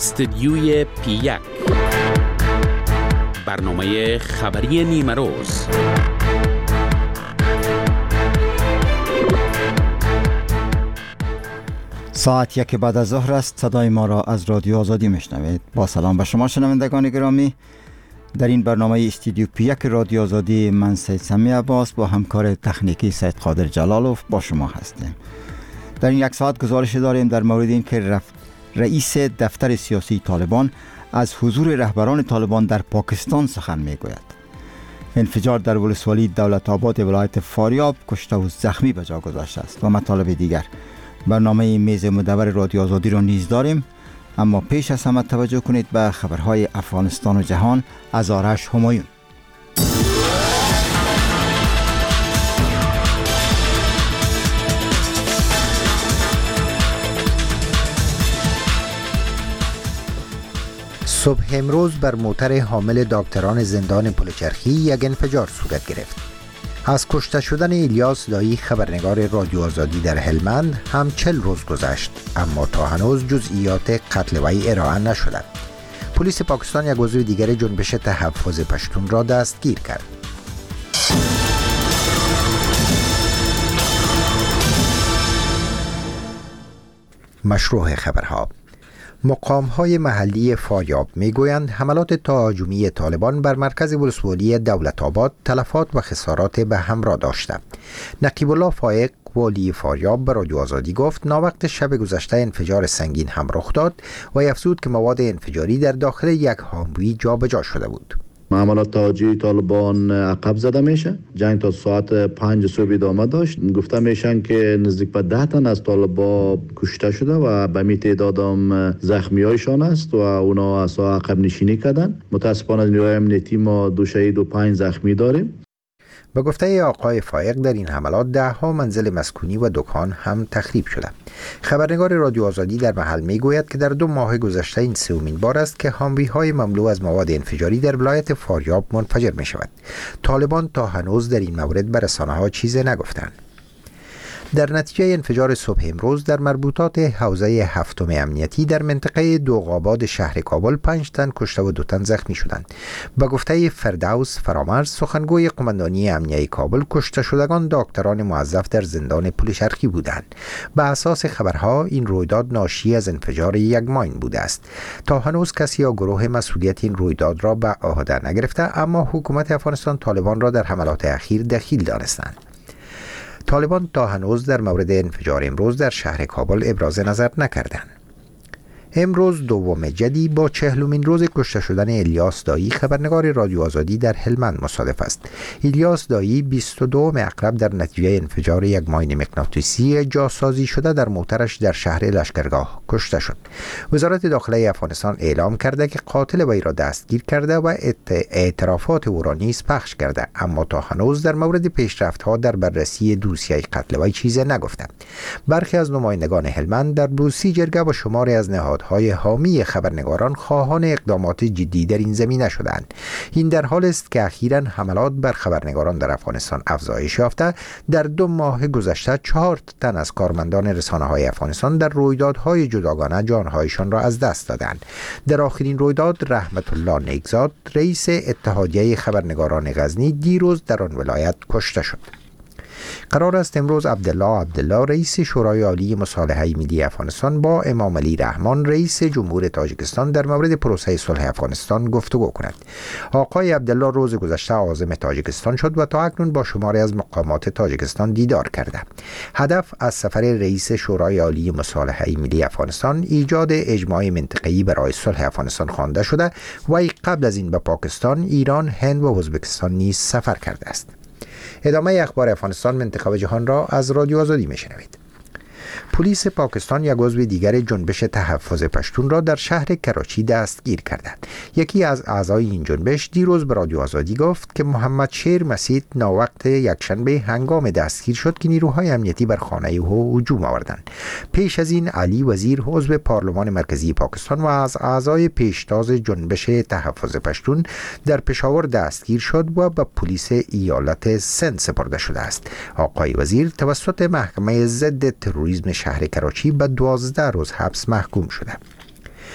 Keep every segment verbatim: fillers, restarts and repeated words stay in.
استدیوی پی یک، برنامه خبری نیمه روز. ساعت یک بعد از ظهر است. صدای ما را از رادیو آزادی میشنوید. با سلام به شما شنوندگان گرامی. در این برنامه استودیو پی یک رادیو آزادی، من سید سمی عباس با همکار تکنیکی سید قادر جلالوف با شما هستیم. در این یک ساعت گزارش داریم در مورد این که رئیس دفتر سیاسی طالبان از حضور رهبران طالبان در پاکستان سخن میگوید. انفجار در ولسوالی دولت آباد ولایت فاریاب کشته و زخمی به جا گذاشته است و مطالب دیگر. برنامه میز مدور رادیو آزادی را نیز داریم، اما پیش از همه توجه کنید به خبرهای افغانستان و جهان از آرش همایون. صبح امروز بر موتر حامل دکتران زندان پلچرخی یک انفجار صورت گرفت. از کشته شدن الیاس دایی خبرنگار رادیو آزادی در هلمند هم چل روز گذشت، اما تا هنوز جزئیات قتل وی ارائه نشده. پلیس پاکستان یک عضو دیگر جنبش تحفظ پشتون را دستگیر کرد. مشروع خبرها. مقام‌های محلی فاریاب می‌گویند حملات تهاجمی طالبان بر مرکز ولسوالی دولت آباد تلفات و خسارات به همراه داشته. نقیب الله فائق والی فاریاب به رادیو آزادی گفت ناوقت شب گذشته انفجار سنگین هم رخ داد و افزود که مواد انفجاری در داخل یک هاموی جابجا شده بود. عملات تهاجمی طالبان عقب زده میشه. جنگ تا ساعت پنج صبح ادامه داشت. گفته میشن که نزدیک به ده تن از طالبان کشته شده و به می تعداد هم زخمی هایشان است و اونا از عقب نشینی کردن. متاسفانه نیروهای امنیتی ما دو شهید و پنج زخمی داریم. به گفته آقای فائق در این حملات ده ها منزل مسکونی و دکان هم تخریب شده. خبرنگار رادیو آزادی در محل میگوید که در دو ماه گذشته این سومین بار است که هاموی های مملو از مواد انفجاری در ولایت فاریاب منفجر می شود. طالبان تا هنوز در این مورد به رسانه ها چیزی نگفتند. در نتیجه انفجار صبح امروز در مربوطات حوزه هفتم امنیتی در منطقه دوغاباد شهر کابل پنج تن کشته و دو تن زخمی شدند. به گفته فردوس فرامرز سخنگوی قماندانی امنیه کابل، کشته شدگان دکتران موظف در زندان پلچرخی بودند. به اساس خبرها این رویداد ناشی از انفجار یک ماین بوده است. تا هنوز کسی یا گروه مسئولیت این رویداد را به عهده نگرفته، اما حکومت افغانستان طالبان را در حملات اخیر دخیل دانستند. طالبان تا هنوز در مورد انفجار امروز در شهر کابل ابراز نظر نکردند. امروز دوم جدی با چهلمین روز کشته شدن الیاس دایی خبرنگار رادیو آزادی در هلمند مصادف است. الیاس دایی بیست و دوم اقرب در نتیجه انفجار یک ماین مغناطیسی جاسازی شده در موترش در شهر لشکرگاه کشته شد. وزارت داخله افغانستان اعلام کرده که قاتل وی را دستگیر کرده و اعترافات او را نیز پخش کرده، اما تا هنوز در مورد پیشرفت‌ها در بررسی دوسیه قتل وی چیزی نگفته. برخی از نمایندگان هلمند در بروسی جرگه و شماری از نهاد های حامی خبرنگاران خواهان اقدامات جدی در این زمینه شدند. این در حال است که اخیراً حملات بر خبرنگاران در افغانستان افزایش یافته. در دو ماه گذشته چهار تن از کارمندان رسانه های افغانستان در رویدادهای جداگانه جانهایشان را از دست دادند. در آخرین رویداد رحمت الله نیکزاد رئیس اتحادیه خبرنگاران غزنی دیروز در آن ولایت کشته شد. قرار است امروز عبدالله عبدالله رئیس شورای عالی مصالحه ملی افغانستان با امام علی رحمان رئیس جمهور تاجیکستان در مورد پروسه صلح افغانستان گفتگو کند. آقای عبدالله روز گذشته عازم تاجیکستان شد و تا اکنون با شماری از مقامات تاجیکستان دیدار کرده. هدف از سفر رئیس شورای عالی مصالحه ملی افغانستان ایجاد اجماع منطقه‌ای برای صلح افغانستان خوانده شده و قبل از این به پاکستان، ایران، هند و ازبکستان نیز سفر کرده است. ادامه اخبار افغانستان، منطقه و جهان را از رادیو آزادی میشنوید. پلیس پاکستان یک عضو دیگر جنبش تحفظ پشتون را در شهر کراچی دستگیر کرده. یکی از اعضای این جنبش دیروز به رادیو آزادی گفت که محمد شیر مسید ناوقت یکشنبه هنگام دستگیر شد که نیروهای امنیتی بر خانه او هجوم آوردند. پیش از این علی وزیر عضو پارلمان مرکزی پاکستان و از اعضای پیشتاز جنبش تحفظ پشتون در پشاور دستگیر شد و به پلیس ایالت سند سپرده شده است. آقای وزیر توسط محکمه ضد تروریسم شهر کراچی به دوازده روز حبس محکوم شده.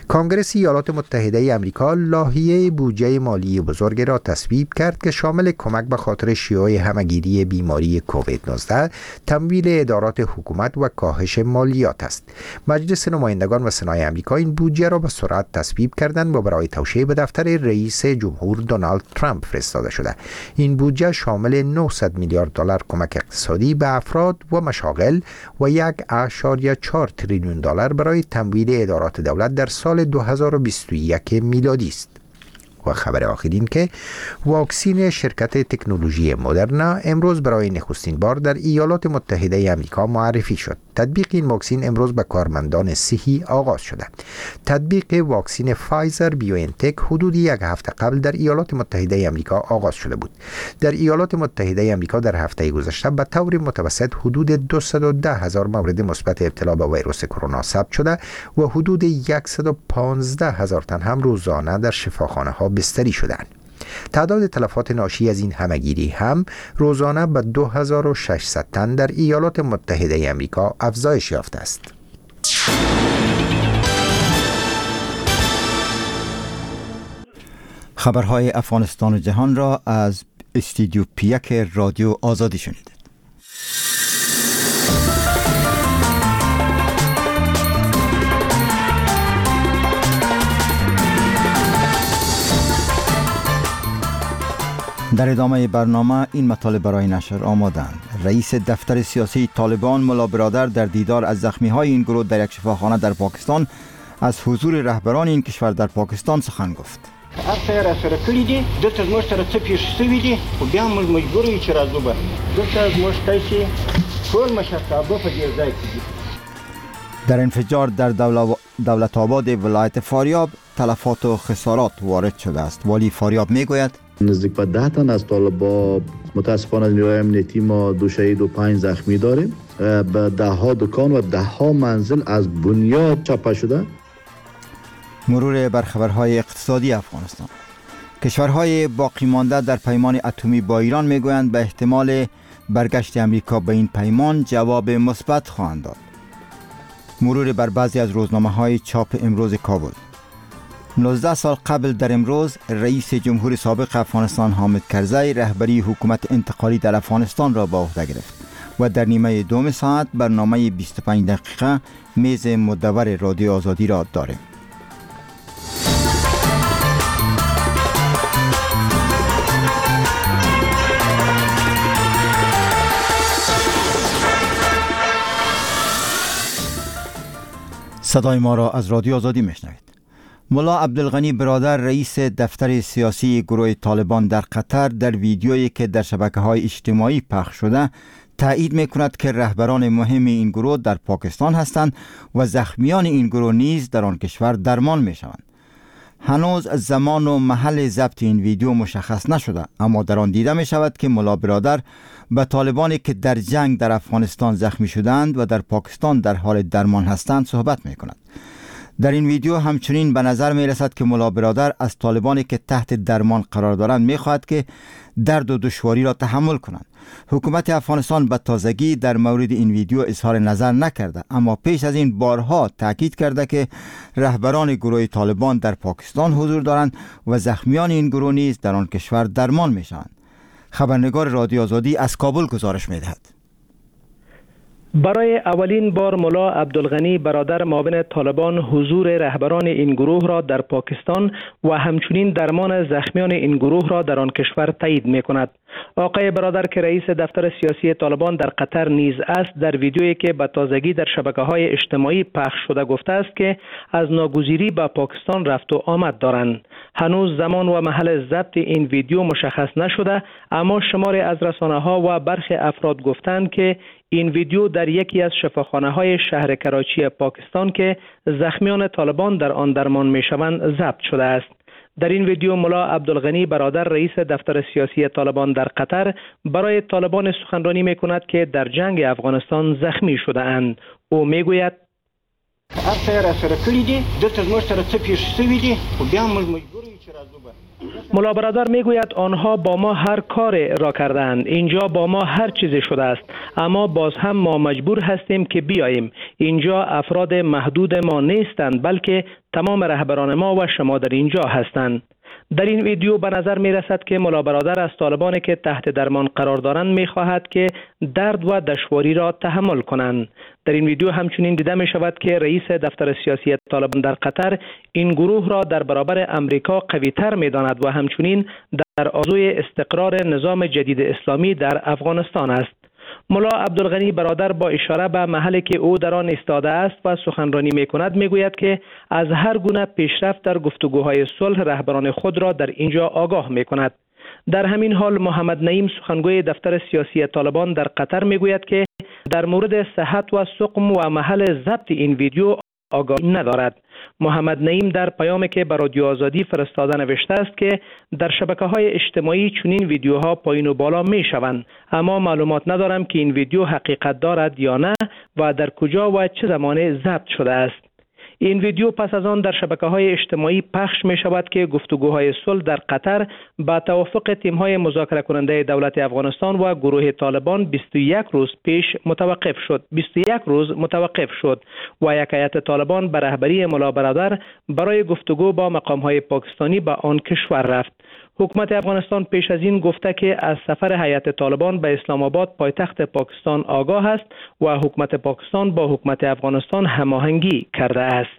کنگره ایالات متحده آمریکا لایحه بودجه مالی بزرگ را تصویب کرد که شامل کمک به خاطر شیوع همهگیری بیماری کووید نوزده، تمویل ادارات حکومت و کاهش مالیات است. مجلس نمایندگان و سنای آمریکا این بودجه را به سرعت تصویب کردند و برای توشیح به دفتر رئیس جمهور دونالد ترامپ فرستاده شده. این بودجه شامل نهصد میلیارد دلار کمک اقتصادی به افراد و مشاغل و یک اشاریه چهار تریلیون دلار برای تمویل ادارات دولت در سال دو هزار و بیست و یک میلادی است. و خبر آخر این که واکسین شرکت تکنولوژی مدرنا امروز برای نخستین بار در ایالات متحده آمریکا معرفی شد. تطبیق این واکسین امروز به کارمندان صحی آغاز شده. تطبیق واکسین فایزر بیوانتک حدود یک هفته قبل در ایالات متحده آمریکا آغاز شده بود. در ایالات متحده آمریکا در هفته گذشته به طور متوسط حدود دویست و ده هزار مورد مثبت ابتلا به ویروس کرونا ثبت شده و حدود صد و پانزده هزار تن هم روزانه در شفاخانه ها بستری شدند. تعداد تلفات ناشی از این همهگیری هم روزانه به دو هزار و ششصد تن در ایالات متحده آمریکا افزایش یافته است. خبرهای افغانستان و جهان را از استودیو پیک رادیو آزادی شنیدید. در ادامه برنامه این مطالب برای نشر آمادند. رئیس دفتر سیاسی طالبان ملا برادر در دیدار از زخمی‌های این گروه در یک شفاخانه در پاکستان از حضور رهبران این کشور در پاکستان سخن گفت. هر څه را سره کړی دي دلته زموږ سره څه پیښ شوي دي خو بیا موږ مجبور یو چې راځو به دلته زموږ پیسې ټول مشرتابه په دې ځای کې دي. در انفجار در دولت آباد ولایت فاریاب تلفات و خسارات وارد شده است. والی فاریاب میگوید نزدیک به ده تن از طالبان متاسفانه از نیروهای امنیتی ما دو شهید و پنج زخمی داریم. به ده ها دکان و ده ها منزل از بنیاد چپه شده. مرور بر خبرهای اقتصادی افغانستان. کشورهای باقی مانده در پیمان اتمی با ایران میگویند به احتمال برگشت امریکا به این پیمان جواب مثبت خواهند داد. مرور بر بعضی از روزنامه‌های چاپ امروز کابل. نوزده سال قبل در امروز رئیس جمهور سابق افغانستان حامد کرزی رهبری حکومت انتقالی در افغانستان را به عهده گرفت و در نیمه دوم ساعت برنامه بیست و پنج دقیقه میز مدور رادیو آزادی را داریم. صدای ما را از رادیو آزادی میشنوید. ملا عبدالغنی برادر رئیس دفتر سیاسی گروه طالبان در قطر در ویدیویی که در شبکه‌های اجتماعی پخش شده تایید می‌کند که رهبران مهم این گروه در پاکستان هستند و زخمیان این گروه نیز در آن کشور درمان می‌شوند. هنوز زمان و محل ضبط این ویدیو مشخص نشده، اما در آن دیده می‌شود که ملا برادر به طالبانی که در جنگ در افغانستان زخمی شدند و در پاکستان در حال درمان هستند صحبت می‌کند. در این ویدیو همچنین به نظر می رسد که ملا برادر از طالبانی که تحت درمان قرار دارند می خواهد که درد و دشواری را تحمل کنند. حکومت افغانستان به تازگی در مورد این ویدیو اظهار نظر نکرده، اما پیش از این بارها تاکید کرده که رهبران گروه طالبان در پاکستان حضور دارند و زخمیان این گروه نیز در آن کشور درمان می شوند. خبرنگار رادیو آزادی از کابل گزارش می دهد. برای اولین بار ملا عبدالغنی برادر معاون طالبان حضور رهبران این گروه را در پاکستان و همچنین درمان زخمیان این گروه را در آن کشور تایید می کند. آقای برادر که رئیس دفتر سیاسی طالبان در قطر نیز است، در ویدیویی که به تازگی در شبکه‌های اجتماعی پخش شده گفته است که از ناگزیری به پاکستان رفت و آمد دارند. هنوز زمان و محل ضبط این ویدیو مشخص نشده، اما شماری از رسانه‌ها و برخی افراد گفتند که این ویدیو در یکی از شفاخانه‌های شهر کراچی پاکستان که زخمیان طالبان در آن درمان می‌شوند ضبط شده است. در این ویدیو ملا عبدالغنی برادر رئیس دفتر سیاسی طالبان در قطر برای طالبان سخنرانی می‌کند که در جنگ افغانستان زخمی شده اند. او می‌گوید هر څه را سره کړی دي دلته زموږ سره څه پیښ شوي دي خو بیا موږ مجبور یو ملا برادر میگوید آنها با ما هر کار را کردند، اینجا با ما هر چیزی شده است، اما باز هم ما مجبور هستیم که بیاییم. اینجا افراد محدود ما نیستند، بلکه تمام رهبران ما و شما در اینجا هستند. در این ویدیو به نظر می رسد که ملا برادر از طالبانی که تحت درمان قرار دارند می خواهد که درد و دشواری را تحمل کنند. در این ویدیو همچنین دیده می شود که رئیس دفتر سیاسی طالبان در قطر این گروه را در برابر امریکا قوی تر می داند و همچنین در آرزوی استقرار نظام جدید اسلامی در افغانستان است. ملا عبدالغنی برادر با اشاره به محلی که او در آن ایستاده است و سخنرانی می کند می گوید که از هر گونه پیشرفت در گفتگوهای صلح رهبران خود را در اینجا آگاه می کند. در همین حال محمد نعیم سخنگوی دفتر سیاسی طالبان در قطر می گوید که در مورد صحت و سقم و محل ضبط این ویدیو آگاهی ندارد. محمد نعیم در پیامی که به رادیو آزادی فرستاده نوشته است که در شبکه‌های اجتماعی چنین ویدیوها پایین و بالا می‌شوند، اما معلومات ندارم که این ویدیو حقیقت دارد یا نه و در کجا و چه زمانی ضبط شده است. این ویدیو پس از آن در شبکه‌های اجتماعی پخش می شود که گفتگوهای صلح در قطر با توافق تیم‌های مذاکره کننده دولت افغانستان و گروه طالبان بیست و یک روز پیش متوقف شد. بیست و یک روز متوقف شد و یک هیئت طالبان به رهبری ملا برادر برای گفتگو با مقام‌های پاکستانی به آن کشور رفت. حکومت افغانستان پیش از این گفته که از سفر هیئت طالبان به اسلام آباد پایتخت پاکستان آگاه است و حکومت پاکستان با حکومت افغانستان هماهنگی کرده است.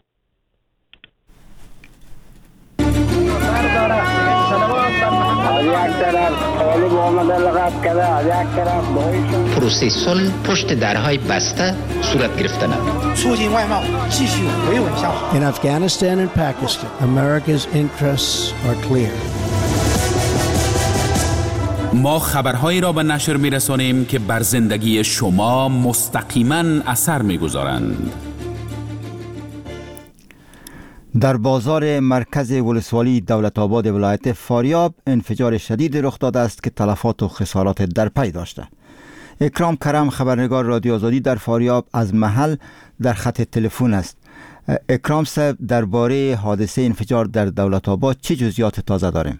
پروسه صلح پشت درهای بسته صورت گرفته نمید. In Afghanistan and Pakistan, America's interests are clear. ما خبرهایی را به نشر می‌رسانیم که بر زندگی شما مستقیما اثر می‌گذارند. در بازار مرکز ولسوالی دولت آباد ولایت فاریاب انفجار شدید رخ داده است که تلفات و خسارات در پی داشته. اکرام کرم خبرنگار رادیو آزادی در فاریاب از محل در خط تلفن است. اکرام صاحب، درباره حادثه انفجار در دولت آباد چه جزئیات تازه داریم؟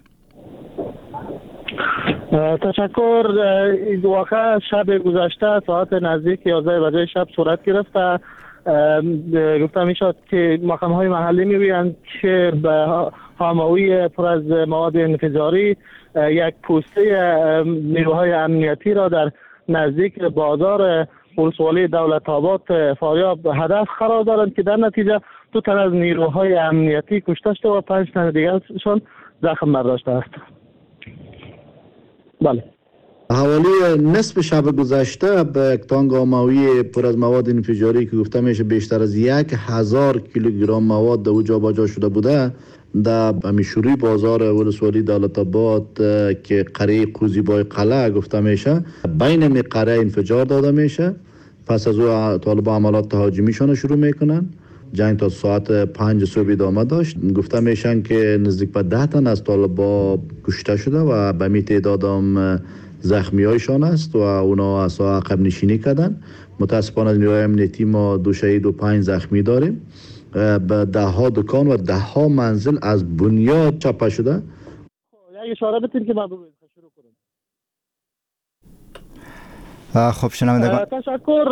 تشکر. این واقعه شب گذشته ساعت نزدیک یازده بجه شب صورت گرفت. گفتم میشد که مقام های محلی میگویند که به حاموی پر از مواد انفجاری یک پوسته نیروهای امنیتی را در نزدیک بازار ولسوالی دولت آباد فاریاب هدف قرار دارند که در نتیجه دو تن از نیروهای امنیتی کشته شده و پنج تن دیگرشان زخم برداشته است. بله. حوالی نصف شب گذشته به یک تانک آموی پر از مواد انفجاری که گفته میشه بیشتر از یک هزار کیلوگرم مواد در جا با جا شده بوده در امیشوری بازار ولسوالی دولت آباد که قریه قوزیبای قلعه گفته میشه بین می قریه انفجار داده میشه. پس از او طالبان عملات تهاجمیشان شروع میکنن. جنگ تا ساعت پنج صبح ادامه داشت. گفته میشن که نزدیک به ده تن از طالبان کشته شده و به می تعداد هم زخمی هایشان است و اونا از عقب نشینی کردن. متاسفانه نیروهای امنیتی ما دو شهید و پنج زخمی داریم. به ده ها دکان و ده ها منزل از بنیاد چپه شده. یک اشاره بتین که ما بگوید شروع کنیم. خب شنوندگان تشکر.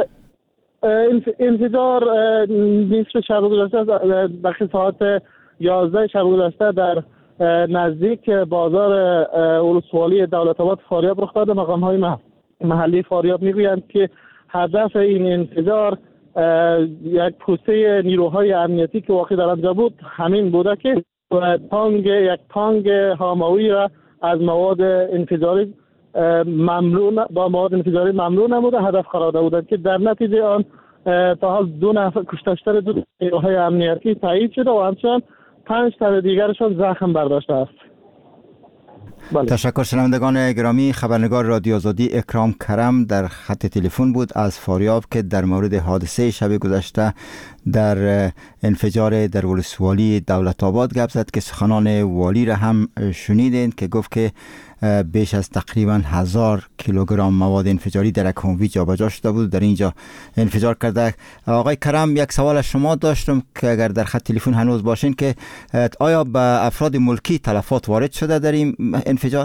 انفجار نصف شب گذشته دقیقه ساعت یازده شب گذشته در نزدیک بازار ولسوالی دولت آباد فاریاب رخ داده. مقام های محلی فاریاب میگویند که هدف این انفجار یک پوسته نیروهای امنیتی که واقع در آنجا بود همین بوده که تانگ یک تانگ حاموی را از مواد انفجاری مملو با مواد انفجاری مملو نموده هدف قرار داده بودند که در نتیجه آن تا حال دو نفر کشته شده دو نیروهای امنیتی تایید شده و همچنین پنج تن دیگرشان زخم برداشته است. بله. تشکر. شنوندگان گرامی، خبرنگار رادیو آزادی اکرام کرم در خط تلفن بود از فاریاب که در مورد حادثه شب گذشته در انفجار در ولسوالی دولت آباد گپ زد که سخنان والی را هم شنیدین که گفت که بیش از تقریبا هزار کیلوگرم مواد انفجاری در اکانوی جابجا شده بود، در اینجا انفجار کرده. آقای کرم، یک سوال از شما داشتم که اگر در خط تلفن هنوز باشین که آیا به افراد ملکی تلفات وارد شده در این انفجار؟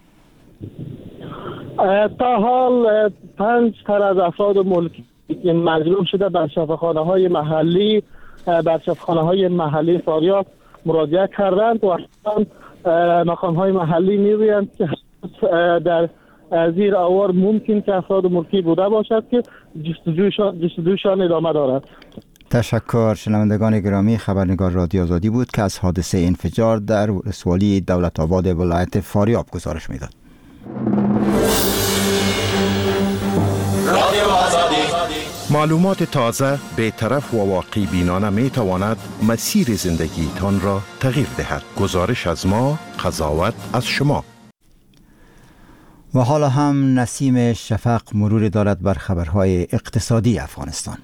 تا حال پنج تن از افراد ملکی مجروح شده. بر شفاخانه های محلی بر شفاخانه های محلی فاریاب مراجعه کردند و مقام های محلی میگویند که در زیر آوار ممکن که افراد ملکی بوده باشد که جستجوشان جستجوشان ادامه دارد. تشکر. شنوندگان گرامی، خبرنگار رادیو آزادی بود که از حادثه انفجار در ولسوالی دولت آباد ولایت فاریاب گزارش میداد. معلومات تازه، بی‌طرف و واقعی بینانه می تواند مسیر زندگی تان را تغییر دهد. گزارش از ما، قضاوت از شما. و حالا هم نسیم شفق مرور دارد بر خبرهای اقتصادی افغانستان.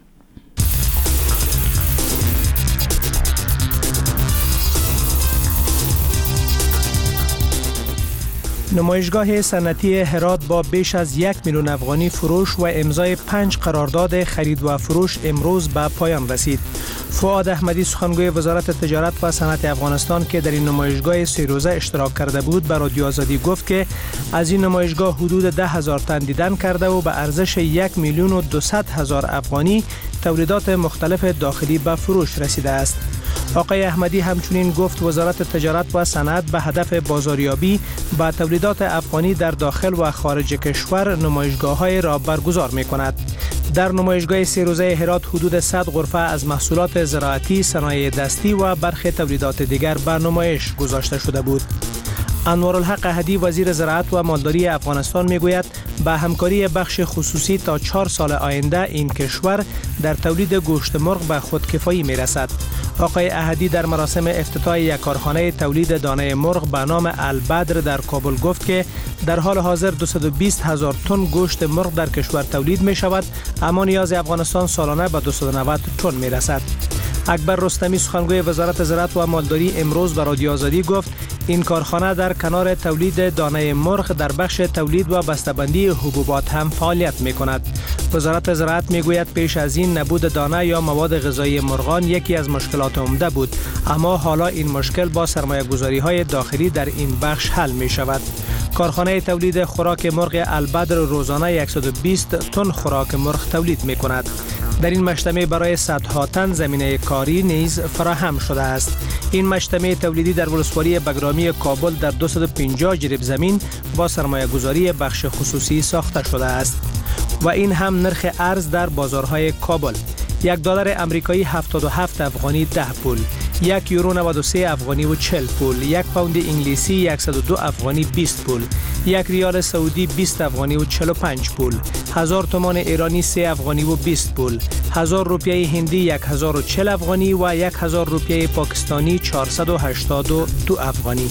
نمایشگاه صنعتی هرات با بیش از یک میلیون افغانی فروش و امضای پنج قرارداد خرید و فروش امروز به پایان رسید. فؤاد احمدی، سخنگوی وزارت تجارت و صنعت افغانستان که در این نمایشگاه سه روزه اشتراک کرده بود، به رادیو آزادی گفت که از این نمایشگاه حدود ده هزار تن دیدن کرده و به ارزش یک میلیون و دویست هزار افغانی تولیدات مختلف داخلی به فروش رسیده است. آقای احمدی همچنین گفت وزارت تجارت و صنعت به هدف بازاریابی با تولیدات افغانی در داخل و خارج کشور نمایشگاه‌های را برگزار می‌کند. در نمایشگاه سه روزه هرات حدود صد غرفه از محصولات زراعتی، صنایع دستی و برخی تولیدات دیگر به نمایش گذاشته شده بود. انوارالحق احدی، وزیر زراعت و مالداری افغانستان میگوید با همکاری بخش خصوصی تا چهار سال آینده این کشور در تولید گوشت مرغ به خودکفایی میرسد. آقای احدی در مراسم افتتاح یک کارخانه تولید دانه مرغ به نام البدر در کابل گفت که در حال حاضر دویست و بیست هزار تن گوشت مرغ در کشور تولید می شود، اما نیاز افغانستان سالانه به دویست و نود تن می رسد. اکبر رستمی، سخنگوی وزارت زراعت و مالداری امروز به رادیو آزادی گفت این کارخانه در کنار تولید دانه مرغ در بخش تولید و بسته‌بندی حبوبات هم فعالیت می کند. وزارت زراعت می گوید پیش از این نبود دانه یا مواد غذایی مرغان یکی از مشکلات عمده بود، اما حالا این مشکل با سرمایه گذاری های داخلی در این بخش حل می شود. کارخانه تولید خوراک مرغ البدر روزانه صد و بیست تن خوراک مرغ تولید می کند. در این مجتمع برای صدها تن زمینه کاری نیز فراهم شده است. این مجتمع تولیدی در ولسوالی بگرامی کابل در دویست و پنجاه جریب زمین با سرمایه گذاری بخش خصوصی ساخته شده است و این هم نرخ ارز در بازارهای کابل. یک دلار امریکایی هفتاد و هفت افغانی ده پول، یک یورو نود و سه افغانی و چهل پول، یک پوند انگلیسی صد و دو افغانی بیست پول، یک ریال سعودی بیست افغانی و چهل و پنج پول، هزار تومان ایرانی سه افغانی و بیست پول، هزار روپیه هندی یک هزار و چهل افغانی و یک هزار روپیه پاکستانی چهارصد و هشتاد و دو افغانی.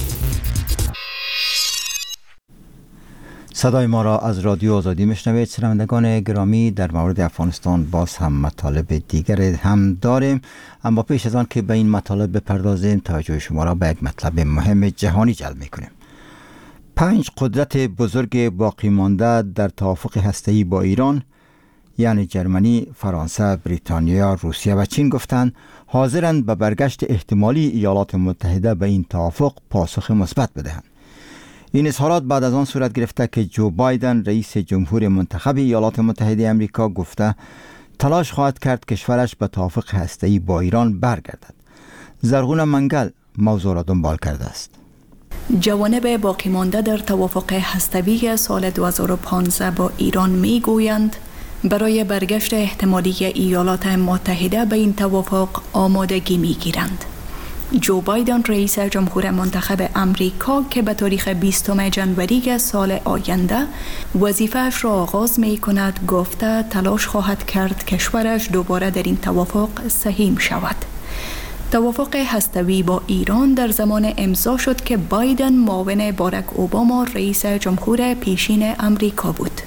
صدای ما را از رادیو آزادی میشنوید. شنوندگان گرامی، در مورد افغانستان باز هم مطالب دیگر هم داریم، اما پیش از آن که به این مطالب بپردازیم توجه شما را به یک مطلب مهم جهانی جلب میکنیم. پنج قدرت بزرگ باقی مانده در توافق هسته‌ای با ایران، یعنی جرمنی، فرانسه، بریتانیا، روسیه و چین گفتند حاضرند به برگشت احتمالی ایالات متحده به این توافق پاسخ مثبت بدهند. این اظهارات بعد از آن صورت گرفته که جو بایدن، رئیس جمهور منتخب ایالات متحده آمریکا، گفته تلاش خواهد کرد کشورش به توافق هسته‌ای با ایران برگردد. زرغون منگل موضوع را دنبال کرده است. جوانب باقی مانده در توافق هسته‌ای سال دو هزار و پانزده با ایران می گویند برای برگشت احتمالی ایالات متحده به این توافق آمادگی می گیرند. جو بایدن، رئیس جمهور منتخب امریکا که به تاریخ بیستم ژانویه سال آینده وظیفه‌اش را آغاز می کند، گفته تلاش خواهد کرد کشورش دوباره در این توافق سهیم شود. توافق هسته‌ای با ایران در زمان امضا شد که بایدن معاون باراک اوباما، رئیس جمهور پیشین امریکا بود.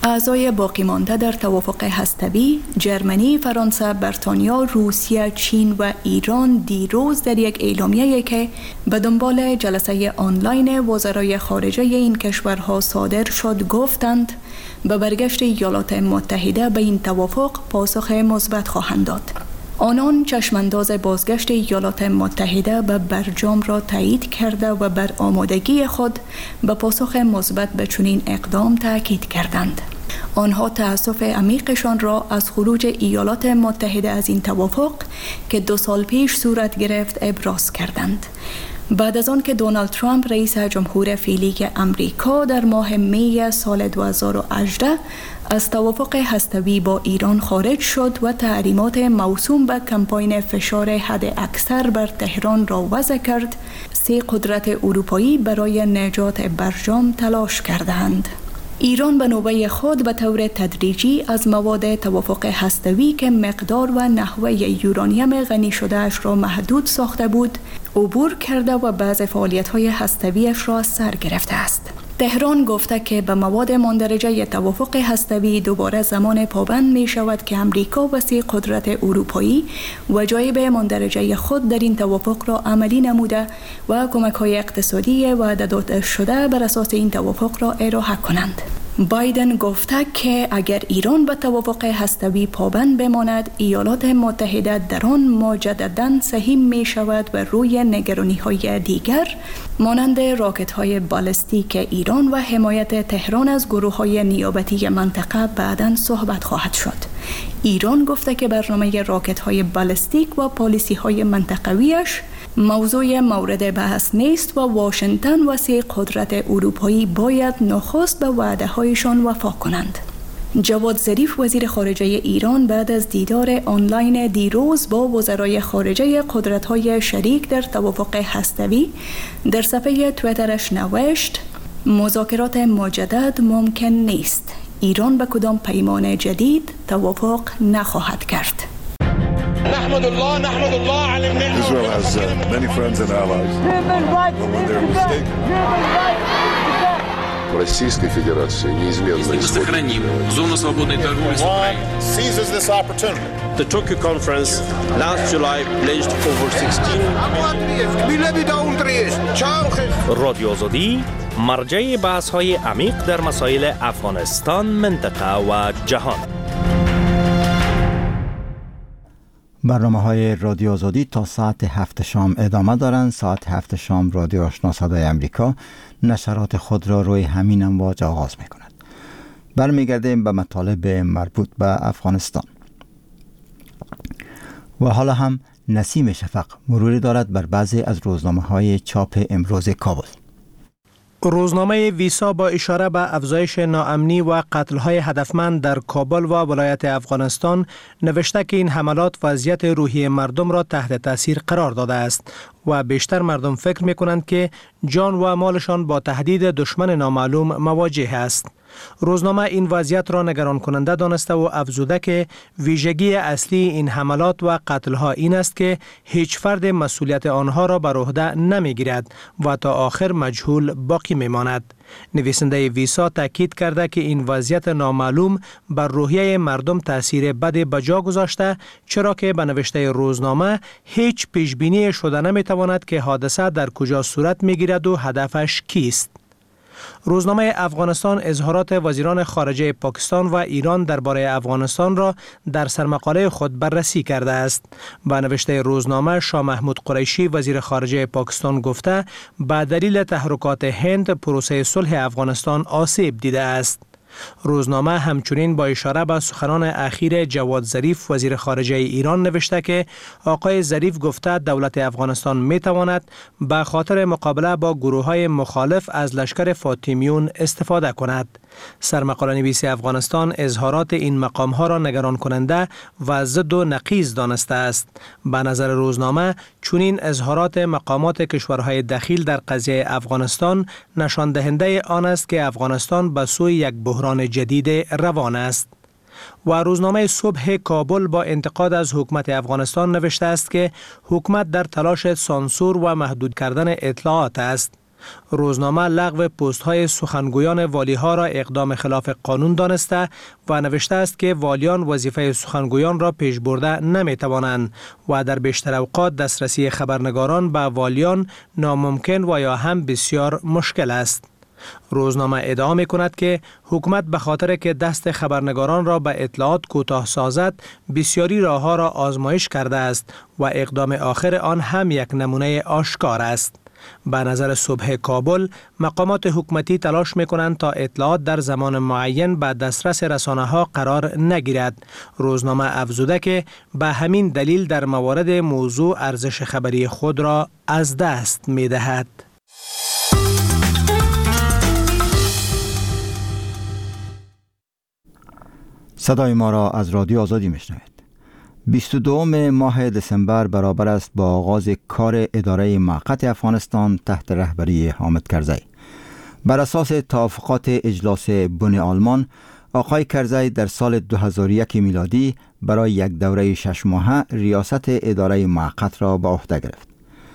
اعضای باقی مانده در توافق هسته‌ای جرمنی، فرانسه، بریتانیا، روسیه، چین و ایران دیروز در یک اعلامیه‌ای که به دنبال جلسه آنلاین وزرای خارجه این کشورها صادر شد گفتند به برگشت ایالات متحده به این توافق پاسخ مثبت خواهند داد. آنان چشمانداز بازگشت ایالات متحده به برجام را تایید کرده و بر آمادگی خود به پاسخ مثبت به چنین اقدام تاکید کردند. آنها تأسف عمیقشان را از خروج ایالات متحده از این توافق که دو سال پیش صورت گرفت ابراز کردند. بعد از آن که دونالد ترامپ رئیس جمهور فعلی امریکا در ماه می سال دو هزار و هجده از توافق هسته‌ای با ایران خارج شد و تحریمات موسوم به کمپاین فشار حد اکثر بر تهران را وضع کرد، سه قدرت اروپایی برای نجات برجام تلاش کردند. ایران به نوبه خود به طور تدریجی از مواد توافق هسته‌ای که مقدار و نحوه یورانیم غنی شده اش را محدود ساخته بود، عبور کرده و بعض فعالیت‌های هسته‌ای‌اش را سر گرفته است. تهران گفته که به مواد مندرجه توافق هسته‌ای دوباره زمان پابند می شود که امریکا و سه قدرت اروپایی وجایب مندرجه خود در این توافق را عملی نموده و کمک‌های اقتصادی وعده داده شده بر اساس این توافق را ارائه کنند. بایدن گفته که اگر ایران به توافق هسته‌ای پابند بماند، ایالات متحده در آن مجدداً سهیم می شود و روی نگرانی‌های دیگر مانند راکت‌های بالستیک ایران و حمایت تهران از گروه‌های نیابتی منطقه بعداً صحبت خواهد شد. ایران گفته که برنامه راکت‌های بالستیک و پالیسی‌های منطقویش موضوع مورد بحث نیست و واشنگتن و سه قدرت اروپایی باید نخست به وعده‌هایشان وفا کنند. جواد ظریف وزیر خارجه ایران بعد از دیدار آنلاین دیروز با وزرای خارجه قدرت‌های شریک در توافق هسته‌ای در صفحه توییترش نوشت: مذاکرات مجدد ممکن نیست. ایران به کدام پیمان جدید توافق نخواهد کرد. نحمد الله نحمد الله على النعمة. Israel has uh, many friends and allies. But when they're mistaken. Российской Федерации неизменно сохраним зону свободной торговли с Украиной. Seizes this opportunity. The Tokyo conference last July pledged over sixteen. رادیو آزادی مرجع بحث‌های عمیق در مسائل افغانستان، منطقه و جهان. برنامه های رادیو آزادی تا ساعت هفت شام ادامه دارند. ساعت هفت شام رادیو آشنا صدای امریکا نشرات خود را روی همین امواج آغاز می کند. برمیگردیم به مطالب مربوط به افغانستان. و حالا هم نسیم شفق مروری دارد بر بعضی از روزنامه های چاپ امروز کابل. روزنامه ویسا با اشاره به افزایش ناامنی و قتل‌های هدفمند در کابل و ولایت افغانستان نوشته که این حملات وضعیت روحی مردم را تحت تاثیر قرار داده است و بیشتر مردم فکر می‌کنند که جان و مالشان با تهدید دشمن نامعلوم مواجه است. روزنامه این وضعیت را نگران کننده دانسته و افزوده که ویژگی اصلی این حملات و قتل‌ها این است که هیچ فرد مسئولیت آنها را بر عهده نمی‌گیرد و تا آخر مجهول باقی می‌ماند. نویسنده ویسا تاکید کرده که این وضعیت نامعلوم بر روحیه مردم تأثیر بد بجا گذاشته، چرا که به نوشته روزنامه هیچ پیشبینی شده نمی‌تواند که حادثه در کجا صورت می‌گیرد و هدفش کیست. روزنامه افغانستان اظهارات وزیران خارجه پاکستان و ایران درباره افغانستان را در سرمقاله خود بررسی کرده است. با نوشته روزنامه، شاه محمود قریشی وزیر خارجه پاکستان گفته به دلیل تحرکات هند پروسه صلح افغانستان آسیب دیده است. روزنامه همچنین با اشاره به سخنان اخیر جواد ظریف وزیر خارجه ایران نوشته که آقای ظریف گفته دولت افغانستان می تواند به خاطر مقابله با گروه‌های مخالف از لشکر فاطمیون استفاده کند. سرمقاله نویس افغانستان اظهارات این مقام‌ها را نگران کننده و ضد و نقیض دانسته است. به نظر روزنامه چنین اظهارات مقامات کشورهای دخیل در قضیه افغانستان نشان دهنده آن است که افغانستان به سوی یک بحران جدید روان است. و روزنامه صبح کابل با انتقاد از حکومت افغانستان نوشته است که حکومت در تلاش سانسور و محدود کردن اطلاعات است. روزنامه لغو پست های سخنگویان والی ها را اقدام خلاف قانون دانسته و نوشته است که والیان وظیفه سخنگویان را پیش برده نمی توانند و در بیشتر اوقات دسترسی خبرنگاران به والیان ناممکن و یا هم بسیار مشکل است. روزنامه ادعا می کند که حکومت به خاطر که دست خبرنگاران را به اطلاعات کوتاه سازد بسیاری راهها را آزمایش کرده است و اقدام آخر آن هم یک نمونه آشکار است. به نظر صبح کابل مقامات حکومتی تلاش می کنند تا اطلاعات در زمان معین به دسترس رسانه ها قرار نگیرد. روزنامه افزوده که به همین دلیل در موارد موضوع ارزش خبری خود را از دست می دهد. صدای ما را از رادیو آزادی میشنوید. بیست و دوم ماه دسامبر برابر است با آغاز کار اداره موقت افغانستان تحت رهبری حامد کرزی. بر اساس توافقات اجلاس بن آلمان، آقای کرزی در سال دو هزار و یک میلادی برای یک دوره شش ماهه ریاست اداره موقت را به عهده گرفت.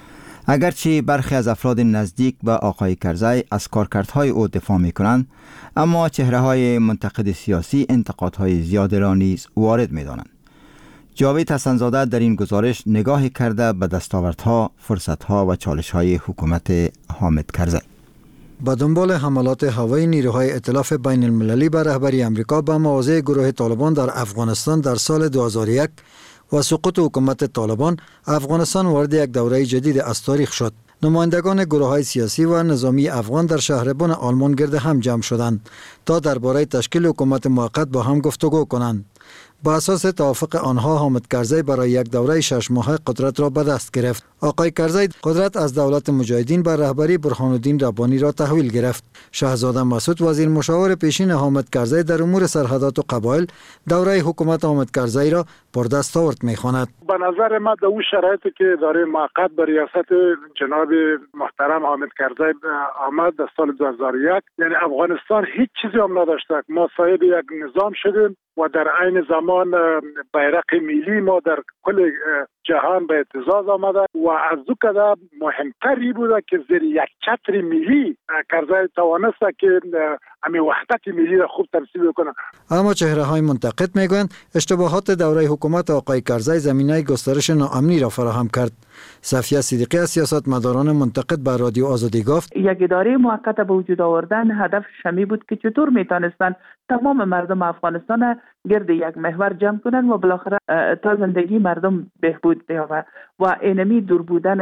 اگرچه برخی از افراد نزدیک به آقای کرزی از کارکردهای او دفاع می کنند، اما چهره‌های منتقد سیاسی انتقادهای زیاد را نیز وارد می دانند. جاوید حسن‌زاده در این گزارش نگاهی کرده به دستاوردها، فرصتها و چالش‌های حکومت حامد کرزی. با دنبال حملات هوایی نیروهای ائتلاف بین المللی به رهبری امریکا به مواضع گروه طالبان در افغانستان در سال دو هزار و یک و سقوط حکومت طالبان، افغانستان وارد یک دوره جدید از تاریخ شد. نمایندگان گروه‌های سیاسی و نظامی افغان در شهر بن آلمان گرد هم جمع شدند تا درباره تشکیل حکومت موقت با هم گفتگو کنند. با اساس توافق آنها حامد کرزی برای یک دوره شش ماهه قدرت را به دست گرفت. آقای کرزی قدرت از دولت مجاهدین بر رهبری برهان الدین ربانی را تحویل گرفت. شهزاده مسعود وزیر مشاور پیشین حامد کرزی در امور سرحدات و قبایل دوره حکومت حامد کرزی را پردستاورد می‌خواند. به نظر ما در اون شرایطی که اداره موقت بر ریاست جناب محترم حامد کرزی آمد در سال دو هزار و یک، یعنی افغانستان هیچ چیزی هم نداشت. ما صاحب یک نظام شدیم و در عین زمان بیرق ملی ما در کل جهان به اعتزاز آمده و از دو کده مهمتری بوده که زیر یک چتر ملی کرزی توانسته که همین وحدت ملی را خوب تمثیل کنه. اما چهره های منتقد میگویند اشتباهات دوره حکومت آقای کرزی زمینه گسترش ناامنی را فراهم کرد. صفیه صدیقی از سیاستمداران منتقد به رادیو آزادی گفت یک اداره موقت به وجود آوردن هدف شمی بود که چطور میتونستند تمام مردم افغانستان گرد یک محور جمع کنند و بالاخره تا زندگی مردم بهبود بیاورد و اینمی دور بودن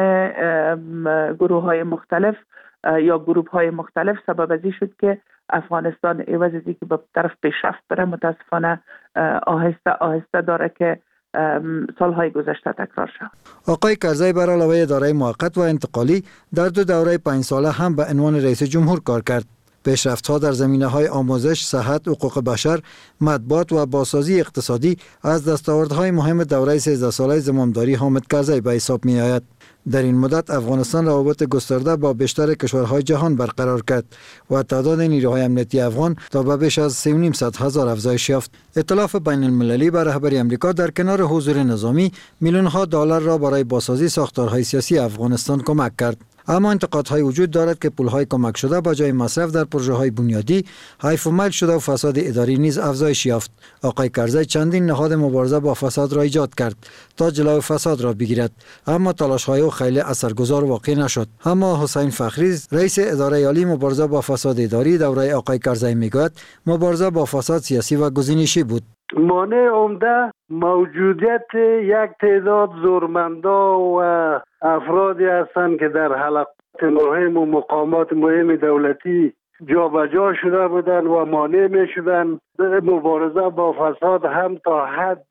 گروه های مختلف یا گروه های مختلف سبب ازی شد که افغانستان عوض از اینکه به طرف پیشرفت بره متاسفانه آهسته آهسته داره که سالهای گذشته تکرار شد. آقای کرزی بر علاوه اداره موقت و انتقالی در دو دوره پنج ساله هم به عنوان رئیس جمهور کار کرد. پیشرفت‌ها در زمینه‌های آموزش، صحت، حقوق بشر، مطبوعات و بازسازی اقتصادی از دستاوردهای مهم دوره سیزده ساله زمامداری حامد کرزی به حساب می‌آید. در این مدت افغانستان روابط گسترده با بیشتر کشورهای جهان برقرار کرد و تعداد نیروهای امنیتی افغان تا به بیش از سه و نیم صد هزار افزایش یافت. ائتلاف بین المللی به رهبری امریکا در کنار حضور نظامی میلیون‌ها دلار را برای بازسازی ساختارهای سیاسی افغانستان کمک کرد. اما انتقادهای وجود دارد که پولهای کمک شده با جای مصرف در پروژه‌های بنیادی حیف و میل شده و فساد اداری نیز افزایش یافت. آقای کرزی چندین نهاد مبارزه با فساد را ایجاد کرد تا جلوی فساد را بگیرد، اما تلاش‌های او خیلی اثرگذار واقع نشد. اما حسین فخری رئیس اداره عالی مبارزه با فساد اداری دوره آقای کرزی میگوید مبارزه با فساد سیاسی و گزینشی بود. مانع عمده موجودیت یک تعداد زورمندا و افرادی هستند که در حلقات مهم و مقامات مهم دولتی جا به جا شده بودند و مانع می شدند. مبارزه با فساد هم تا حد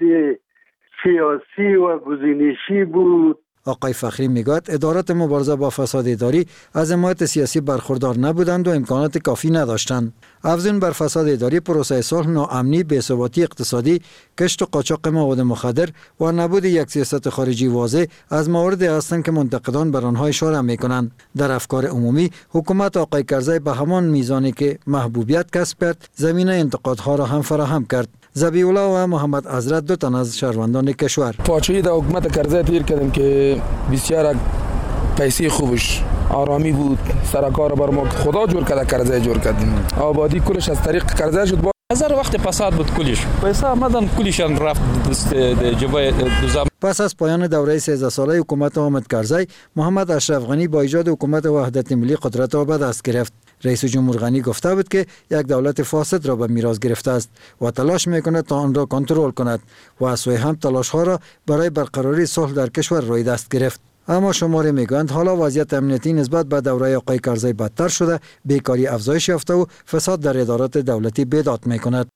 سیاسی و گزینشی بود. آقای فخری میگوید ادارات مبارزه با فساد اداری از حمایت سیاسی برخوردار نبودند و امکانات کافی نداشتند. افزون بر فساد اداری، پروسه صلح، ناامنی، بی‌ثباتی اقتصادی، کشت و قاچاق مواد مخدر و نبود یک سیاست خارجی واضح از مواردی هستند که منتقدان بر آنها اشاره میکنند. در افکار عمومی حکومت آقای کرزی به همان میزانی که محبوبیت کسب کرد، زمینه انتقادها را هم فراهم کرد. ذبیح الله و محمد حضرت دو تن از شهروندان کشور پاچوی در حکومت کرزی تیر کردیم که بسیار پیسې خوبش آرامی بود، سرکار بر ما خدا جور کرده کرزه جور کرد. آبادی کلش از طریق کرزه شد. هزار وقت پساد بود کلیش پیسا آمدن کلیشان رفت دست جبای دوزام. پس از پایان دوره سیزده ساله حکومت حامد کرزی، محمد اشرف غنی با ایجاد حکومت وحدت ملی قدرت را به دست گرفت. رئیس جمهور غنی گفته بود که یک دولت فاسد را به میراث گرفته است و تلاش میکند تا آن را کنترل کند و از سوی هم تلاش ها را برای برقراری صلح در کشور روی دست گرفت. اما شماره میگویند حالا وضعیت امنیتی نسبت به دوره آقای کرزی بدتر شده، بیکاری افزایش یافته و فساد در ادارات دولتی بیداد میکند.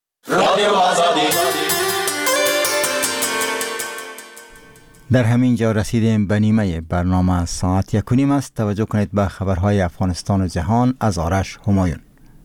در همین جا رسیدیم به نیمه برنامه. ساعت یک و نیم است. توجه کنید به خبرهای افغانستان و جهان از آرش همایون.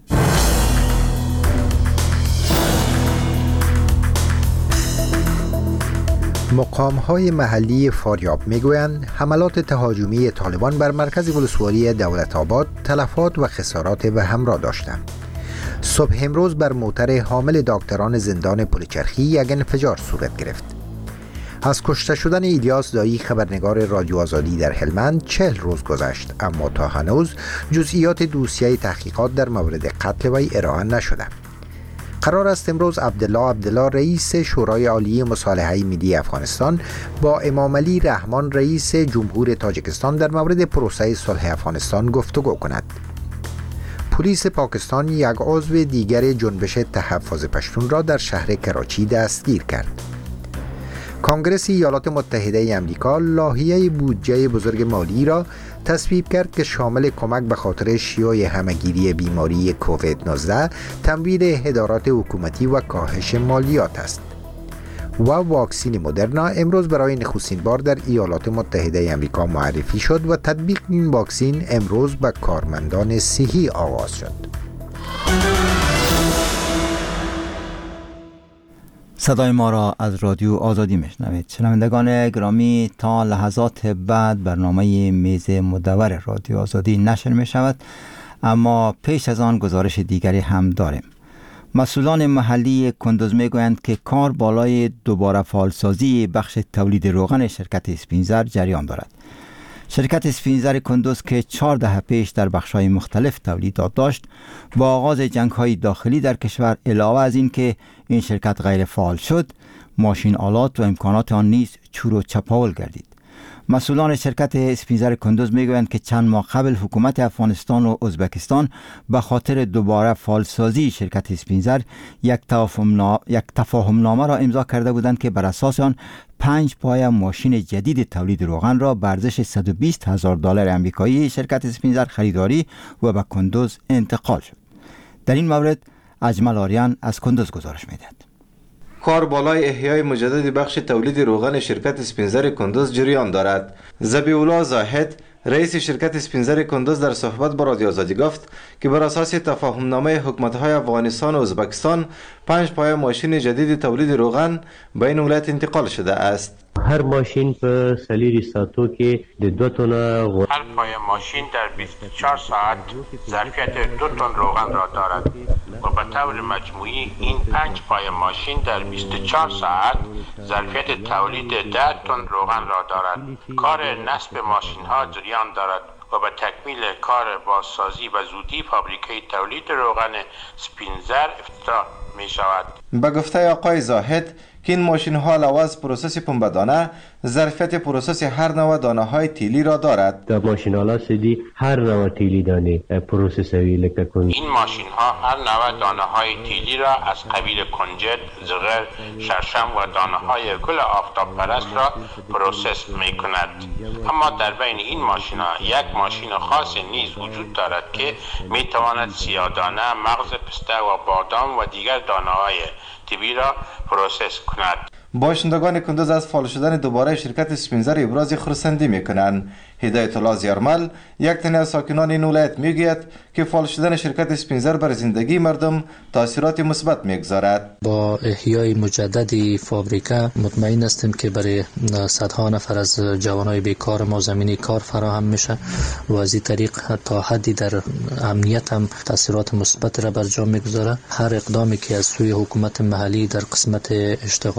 مقام‌های محلی فاریاب میگویند حملات تهاجمی طالبان بر مرکز ولسوالی دولت آباد تلفات و خسارات به همراه داشتند. صبح امروز بر موتر حامل دکتران زندان پلچرخی یک انفجار صورت گرفت. از کشته شدن ایلیاس دایی خبرنگار رادیو آزادی در هلمند چهل روز گذشت، اما تا هنوز جزئیات دوسیه تحقیقات در مورد قتل وی ارائه نشده. قرار است امروز عبدالله عبدالله رئیس شورای عالی مصالحه ملی افغانستان با امام علی رحمان رئیس جمهور تاجیکستان در مورد پروسه صلح افغانستان گفتگو کند. پلیس پاکستان یک عضو دیگر جنبش تحفظ پشتون را در شهر کراچی دستگیر کرد. کنگره ایالات متحده امریکا لایحه بودجه بزرگ مالی را تصویب کرد که شامل کمک به خاطر شیوع همهگیری بیماری کووید نوزده، تمویل ادارات حکومتی و کاهش مالیات است. و واکسین مدرنا امروز برای نخستین بار در ایالات متحده امریکا معرفی شد و تطبیق این واکسین امروز به کارمندان صحی آغاز شد. صدای ما را از رادیو آزادی میشنوید. شنوندگان گرامی، تا لحظات بعد برنامه میز مدور رادیو آزادی نشر می شود، اما پیش از آن گزارش دیگری هم داریم. مسئولان محلی کندوز می گویند که کار بالای دوباره فعالسازی بخش تولید روغن شرکت اسپینزر جریان دارد. شرکت اسپینزر کندوز که چهار دهه پیش در بخش‌های مختلف تولیدات داشت، با آغاز جنگ‌های داخلی در کشور علاوه از این که این شرکت غیر فعال شد، ماشین آلات و امکانات آن نیز چور و چپاول گردید. مسئولان شرکت اسپینزر کندوز میگویند که چند ماه قبل حکومت افغانستان و ازبکستان به خاطر دوباره فعالسازی شرکت اسپینزر یک تفاهم نامه را امضا کرده بودند که بر اساس آن پنج پای ماشین جدید تولید روغن را به ارزش صد و بیست هزار دلار آمریکایی شرکت اسپینزر خریداری و به کندوز انتقال شد. در این مورد اجمل آریان از کندوز گزارش می‌دهد. کار بالای احیای مجدد بخش تولید روغن شرکت اسپینزر کندوز جریان دارد. ذبیح‌الله زاهد رئیس شرکت اسپینزر کندوز در صحبت با رادیو آزادی گفت که بر اساس تفاهم نامه حکومت‌های افغانستان و ازبکستان پنج پای ماشین جدید تولید روغن به این ولایت انتقال شده است. هر ماشین په سلیری ساعتو کې د دو تن غو... هر پای ماشین در بیست و چهار ساعت ظرفیت دو تن روغن را دارد و به طور مجموعی این پنج پای ماشین در بیست و چهار ساعت ظرفیت تولید ده تن روغن را دارد. کار نصب ماشین ها جریان دارد و به تکمیل کار بازسازی و زودی فابریکه تولید روغن اسپینزر افتتاح می شود. به گفته آقای زاهد که این ماشین ها علاوه از پروسس پنبه‌دانه ظرفیت پروسس هر نوع دانه های تیلی را دارد. در ماشین ها سدی هر نوع تیلی دانه پروسس وی لکه کن. این ماشین ها هر نوع دانه های تیلی را از قبیل کنجد، زغر، شرشم و دانه های گل آفتاب پرست را پروسس می کند. اما در بین این ماشین ها یک ماشین خاص نیز وجود دارد که می تواند سیاه‌دانه، مغز پسته و بادام و دیگر دانه های طبی را پروسس کند. باشندگان کندوز از فعال شدن دوباره شرکت اسپینزر ابراز خرسندی میکنند. هدایت الله زیارمل یک تن از ساکنان این ولایت میگوید که فعال شدن شرکت اسپینزر بر زندگی مردم تاثیرات مثبت میگذارد. با احیای مجدد فابریکه مطمئن هستیم که برای صدها نفر از جوانای بیکار ما زمینه کار فراهم میشه و از این طریق تا حدی در امنیت هم تاثیرات مثبت را بر جا میگذاره. هر اقدامی که از سوی حکومت محلی در قسمت اشتغال زایی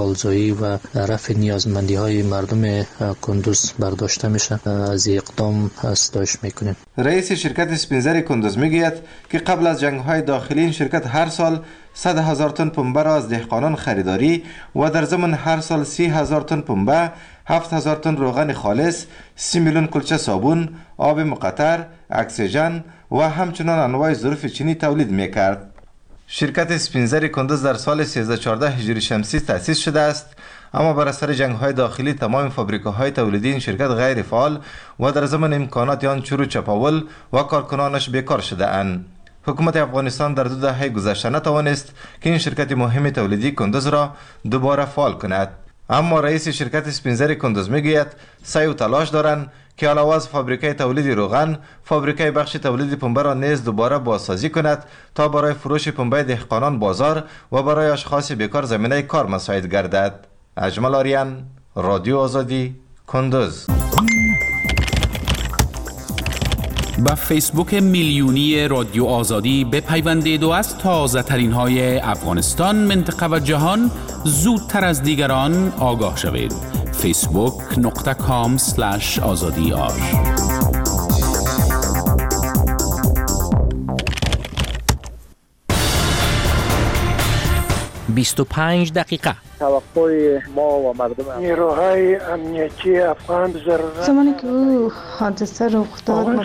زندگی و رفع نیازمندی های مردم کندوز برداشته میشه. از اقدام استایش میکنیم. رئیس شرکت اسپینزر کندوز میگوید که قبل از جنگ های داخلی این شرکت هر سال صد هزار تن پنبه را از دهقانان خریداری و در ضمن هر سال سی هزار تن پنبه، هفت هزار تن روغن خالص، سی میلیون کلچه صابون، آب مقطر، اکسیژن و همچنان انواع ظروف چینی تولید میکرد. شرکت اسپینزر کندوز در سال سیزده چهارده هجری شمسی تأسیس شده است، اما بر اثر جنگ های داخلی تمام فابریکاهای تولیدی این شرکت غیر فعال و در ضمن امکانات آن چرو چپاول و کارکنانش بیکار شده اند. حکومت افغانستان در دو دهه گذشته نتوانست که این شرکت مهم تولیدی کندوز را دوباره فعال کند. اما رئیس شرکت اسپینزر کندوز میگوید سعی و تلاش دارند که علاوه از فابریکه تولید روغن، فابریکه بخش تولید پنبه را نیز دوباره بازسازی کند تا برای فروش پنبه دهقانان بازار و برای اشخاص بیکار زمینه کار مساعد گردد. اجمل آریان، رادیو آزادی، کندوز. با فیسبوک میلیونی رادیو آزادی بپیوندید و از تازه ترین های افغانستان، منطقه و جهان زودتر از دیگران آگاه شوید. فیسبوک نقطه کام سلش آزادی آر. بیست و پنج دقیقه. توقع ما و مردم نیروهای امنیتی افغان ضرورت زمانی که او حادثه رخ داد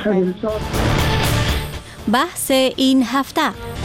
بحث این هفته.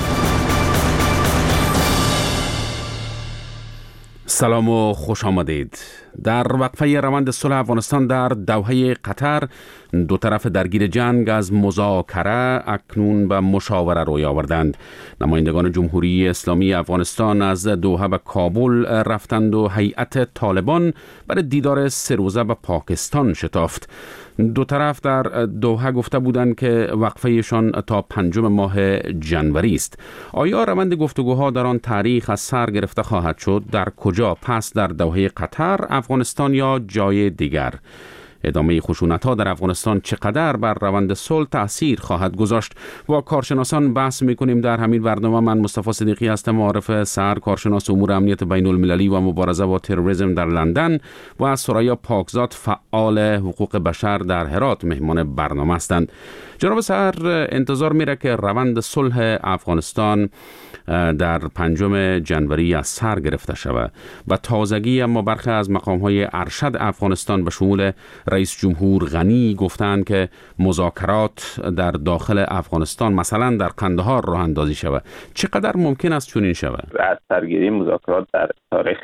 سلام و خوش آمدید. در وقفه روند صلح افغانستان در دوحه قطر، دو طرف درگیر جنگ از مذاکره اکنون به مشاوره روی آوردند. نمایندگان جمهوری اسلامی افغانستان از دوحه به کابل رفتند و هیئت طالبان برای دیدار سه روزه به پاکستان شتافت. دو طرف در دوحه گفته بودند که وقفهشان تا پنجم ماه جنوری است. آیا روند گفتگوها در آن تاریخ از سر گرفته خواهد شد؟ در کجا؟ پس در دوحه قطر، افغانستان یا جای دیگر؟ ادامه خشونت‌ها در افغانستان چقدر بر روند صلح تأثیر خواهد گذاشت؟ با کارشناسان بحث می‌کنیم در همین برنامه. من مصطفی صدیقی هستم، معارف سر کارشناس امور امنیت بین المللی و مبارزه با تروریسم در لندن، و سرایا پاکزاد فعال حقوق بشر در هرات مهمان برنامه هستند. جناب سر، انتظار میره که روند صلح افغانستان در پنجم جنوری از سر گرفته شود و تازگی، اما برخی از مقام‌های ارشد افغانستان به شمول رئیس جمهور غنی گفتند که مذاکرات در داخل افغانستان مثلا در قندهار راه اندازی شود. چقدر ممکن است چنین شود؟ از سرگیری مذاکرات در تاریخ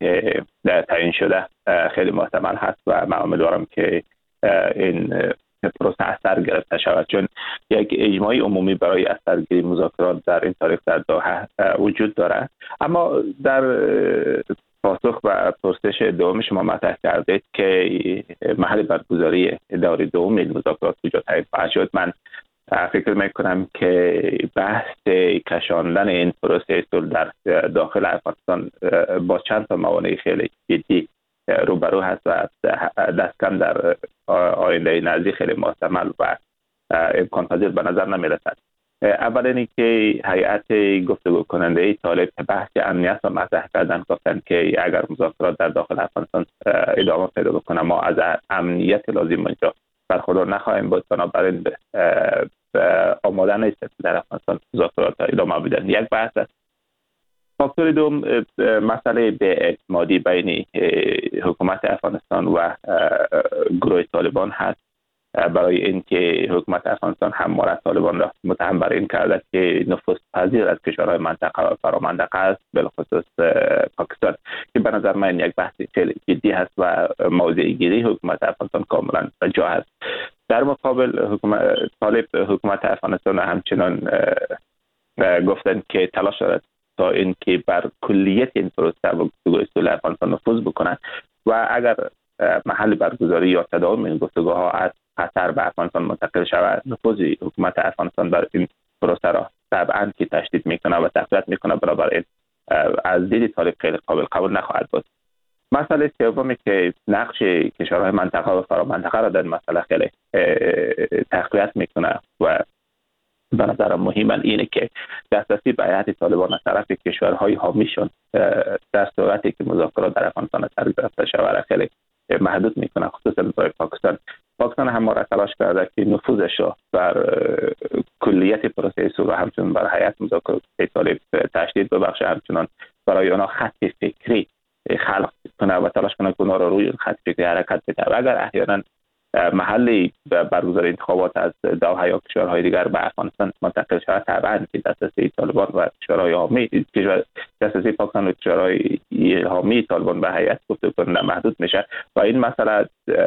تعیین شده خیلی محتمل هست و من امیدوارم که این پروسه از سر گرفته شود، چون یک اجماع عمومی برای از سرگیری مذاکرات در این تاریخ در دوحه وجود دارد. اما در پاسخ و پرسش دوم شما مطرح کردید که محل برگزاری دور دوم این مذاکرات کجا تعیین خواهد شد. من فکر میکنم که بحث کشاندن این پروسه صلح در داخل افغانستان با چند تا موانع خیلی جدی روبرو هست و دست کم در آینده نزدیک خیلی محتمل و امکان پذیر به نظر نمی رسد. اول اینکه هیئت گفتگو کننده طالب بحث امنیت را مطرح کردن، گفتن که اگر مذاکرات در داخل افغانستان ادامه پیدا بکنه ما از امنیت لازم اینجا برخوردار نخواهیم بود، بنابراین آماده نیست در افغانستان مذاکرات ادامه بدن. یک بحث است. فاکتور دوم مسئله بی‌اعتمادی بین حکومت افغانستان و گروه طالبان هست، برای اینکه حکومت افغانستان همواره طالبان را متهم بر این کرده که نفوذ پذیر از کشورهای منطقه و فرامنطقه است، بالخصوص پاکستان، که به نظر من یک بحث خیلی جدی هست و موضع گیری حکومت افغانستان کاملا بجا است. در مقابل حکومت طالب حکومت افغانستان همچنان گفتن که تلاش دارد تا اینکه بر کلیت این پروسه و گفتگوهای صلح افغانستان نفوذ بکنند و اگر محل برگزاری یا تداوم این گفتگوها از قطر به افغانستان منتقل شود، نفوذ حکومت افغانستان بر این پروسه را طبعا که تشدید میکنه و تقویت میکنه، برابر از دید طالب خیلی قابل قبول نخواهد بود. مسئله سومی که نقش کشورهای منطقه و فرامنطقه را در مسئله خیلی تقویت میکنه و به نظر مهم اینه که دسترسی به هیئت طالبان از طرف کشورهای حامیشون در صورتی که مذاکرات در افغانستان سر گرفته شود خیلی محدود میکنه، خصوصا برای پاکستان. پاکستان هم را تلاش کرده که نفوذش را بر کلیت پروسه صلح همچنین بر هیئت مذاکرات طالب تشدید ببخشه، همچنان برای آنها خط فکری خلق کنه و تلاش کنه که اونها را روی خط فکری حرکت بده. و اگر احیانا محلی برگزاری انتخابات از دوحه یا کشورهای دیگر به افغانستان منتقل شود، طبعا که دسترسی طالبان و کشورهای حامی دسترسی پاکستان و کشورهای حامی طالبان به هیئت گفتگو محدود میشه و این مسئله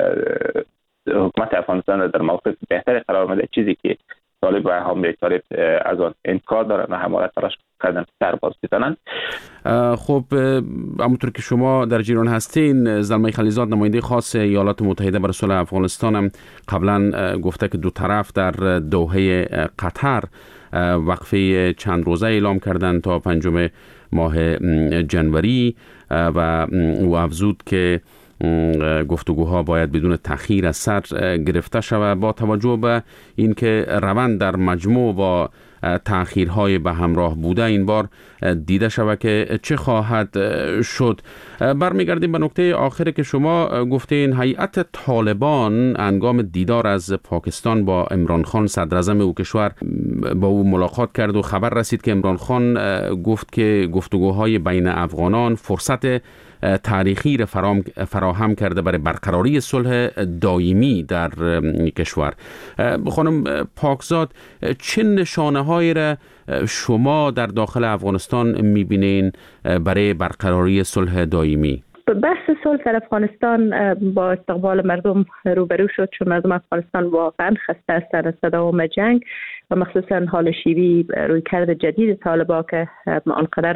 حکومت افغانستان در موقف بهتری قرار میده، چیزی که طالب و حامی طالب از آن انکار دارن و همواره تلاش کردن سر باز بزنن. خب همونطور که شما در جریان هستین، زلمه خلیزاد نماینده خاص ایالات متحده برای صلح افغانستان هم قبلا گفته که دو طرف در دوحه قطر وقفه چند روزه اعلام کردند تا پنجم ماه جنوری و او افزود که گفتگوها باید بدون تأخیر از سر گرفته شود با توجه به اینکه روند در مجموع با تأخیرهای به همراه بوده این بار دیده شود که چه خواهد شد. برمیگردیم به نکته آخری که شما گفتین. هیئت طالبان هنگام دیدار از پاکستان با عمران خان صدر اعظم او کشور با او ملاقات کرد و خبر رسید که عمران خان گفت که گفتگوهای بین افغانان فرصت تاریخی را فراهم کرده برای برقراری صلح دائمی در کشور. خانم پاکزاد، چه نشانه هایی را شما در داخل افغانستان میبینین برای برقراری صلح دائمی؟ بحث صلح در افغانستان با استقبال مردم روبرو شد، چون مردم افغانستان واقعا خسته هستند از تداوم جنگ و مخصوصا حال شیوی رویکرد جدید طالبان که آنقدر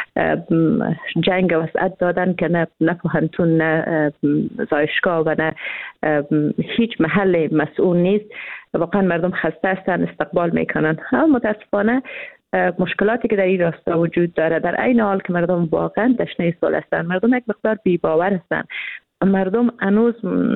جنگ وسعت دادن که نه نه پوهنتون نه زایشگاه و نه هیچ محل مسئول نیست. واقعا مردم خسته هستند، استقبال میکنن. اما متاسفانه مشکلاتی که در این راستا وجود داره، در عین حال که مردم واقعا تشنه صلح هستند، مردم یک مقدار بی باور هستند. مردم هنوز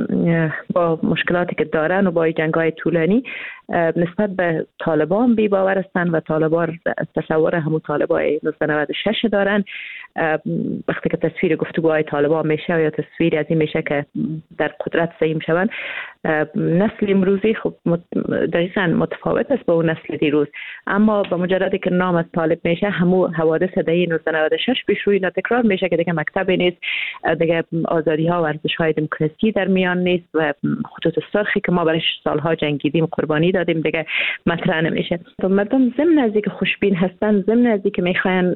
با مشکلاتی که دارن و با جنگ‌های طولانی نسبت به طالبان بی باور هستند و طالبان تصور همون طالبای نوزده نود و شش دارن. وقتی که تصویر گفتگوهای طالبان میشه یا تصویر از این میشه که در قدرت سیم شوند، نسل امروزی خب دقیقاً متفاوت است با اون نسل دیروز، اما با مجردی که نام از طالب میشه همو حوادث دهه نوزده نود و شش پیش روی تکرار میشه که دیگه مکتبی نیست، دیگه آزادی ها و ارزش های دموکراسی در میان نیست و خطوط سرخی که ما برای سالها جنگیدیم قربانی دادیم دیگه مطرح نمیشه. مردم ضمن از اینکه خوشبین هستن، ضمن از اینکه میخواین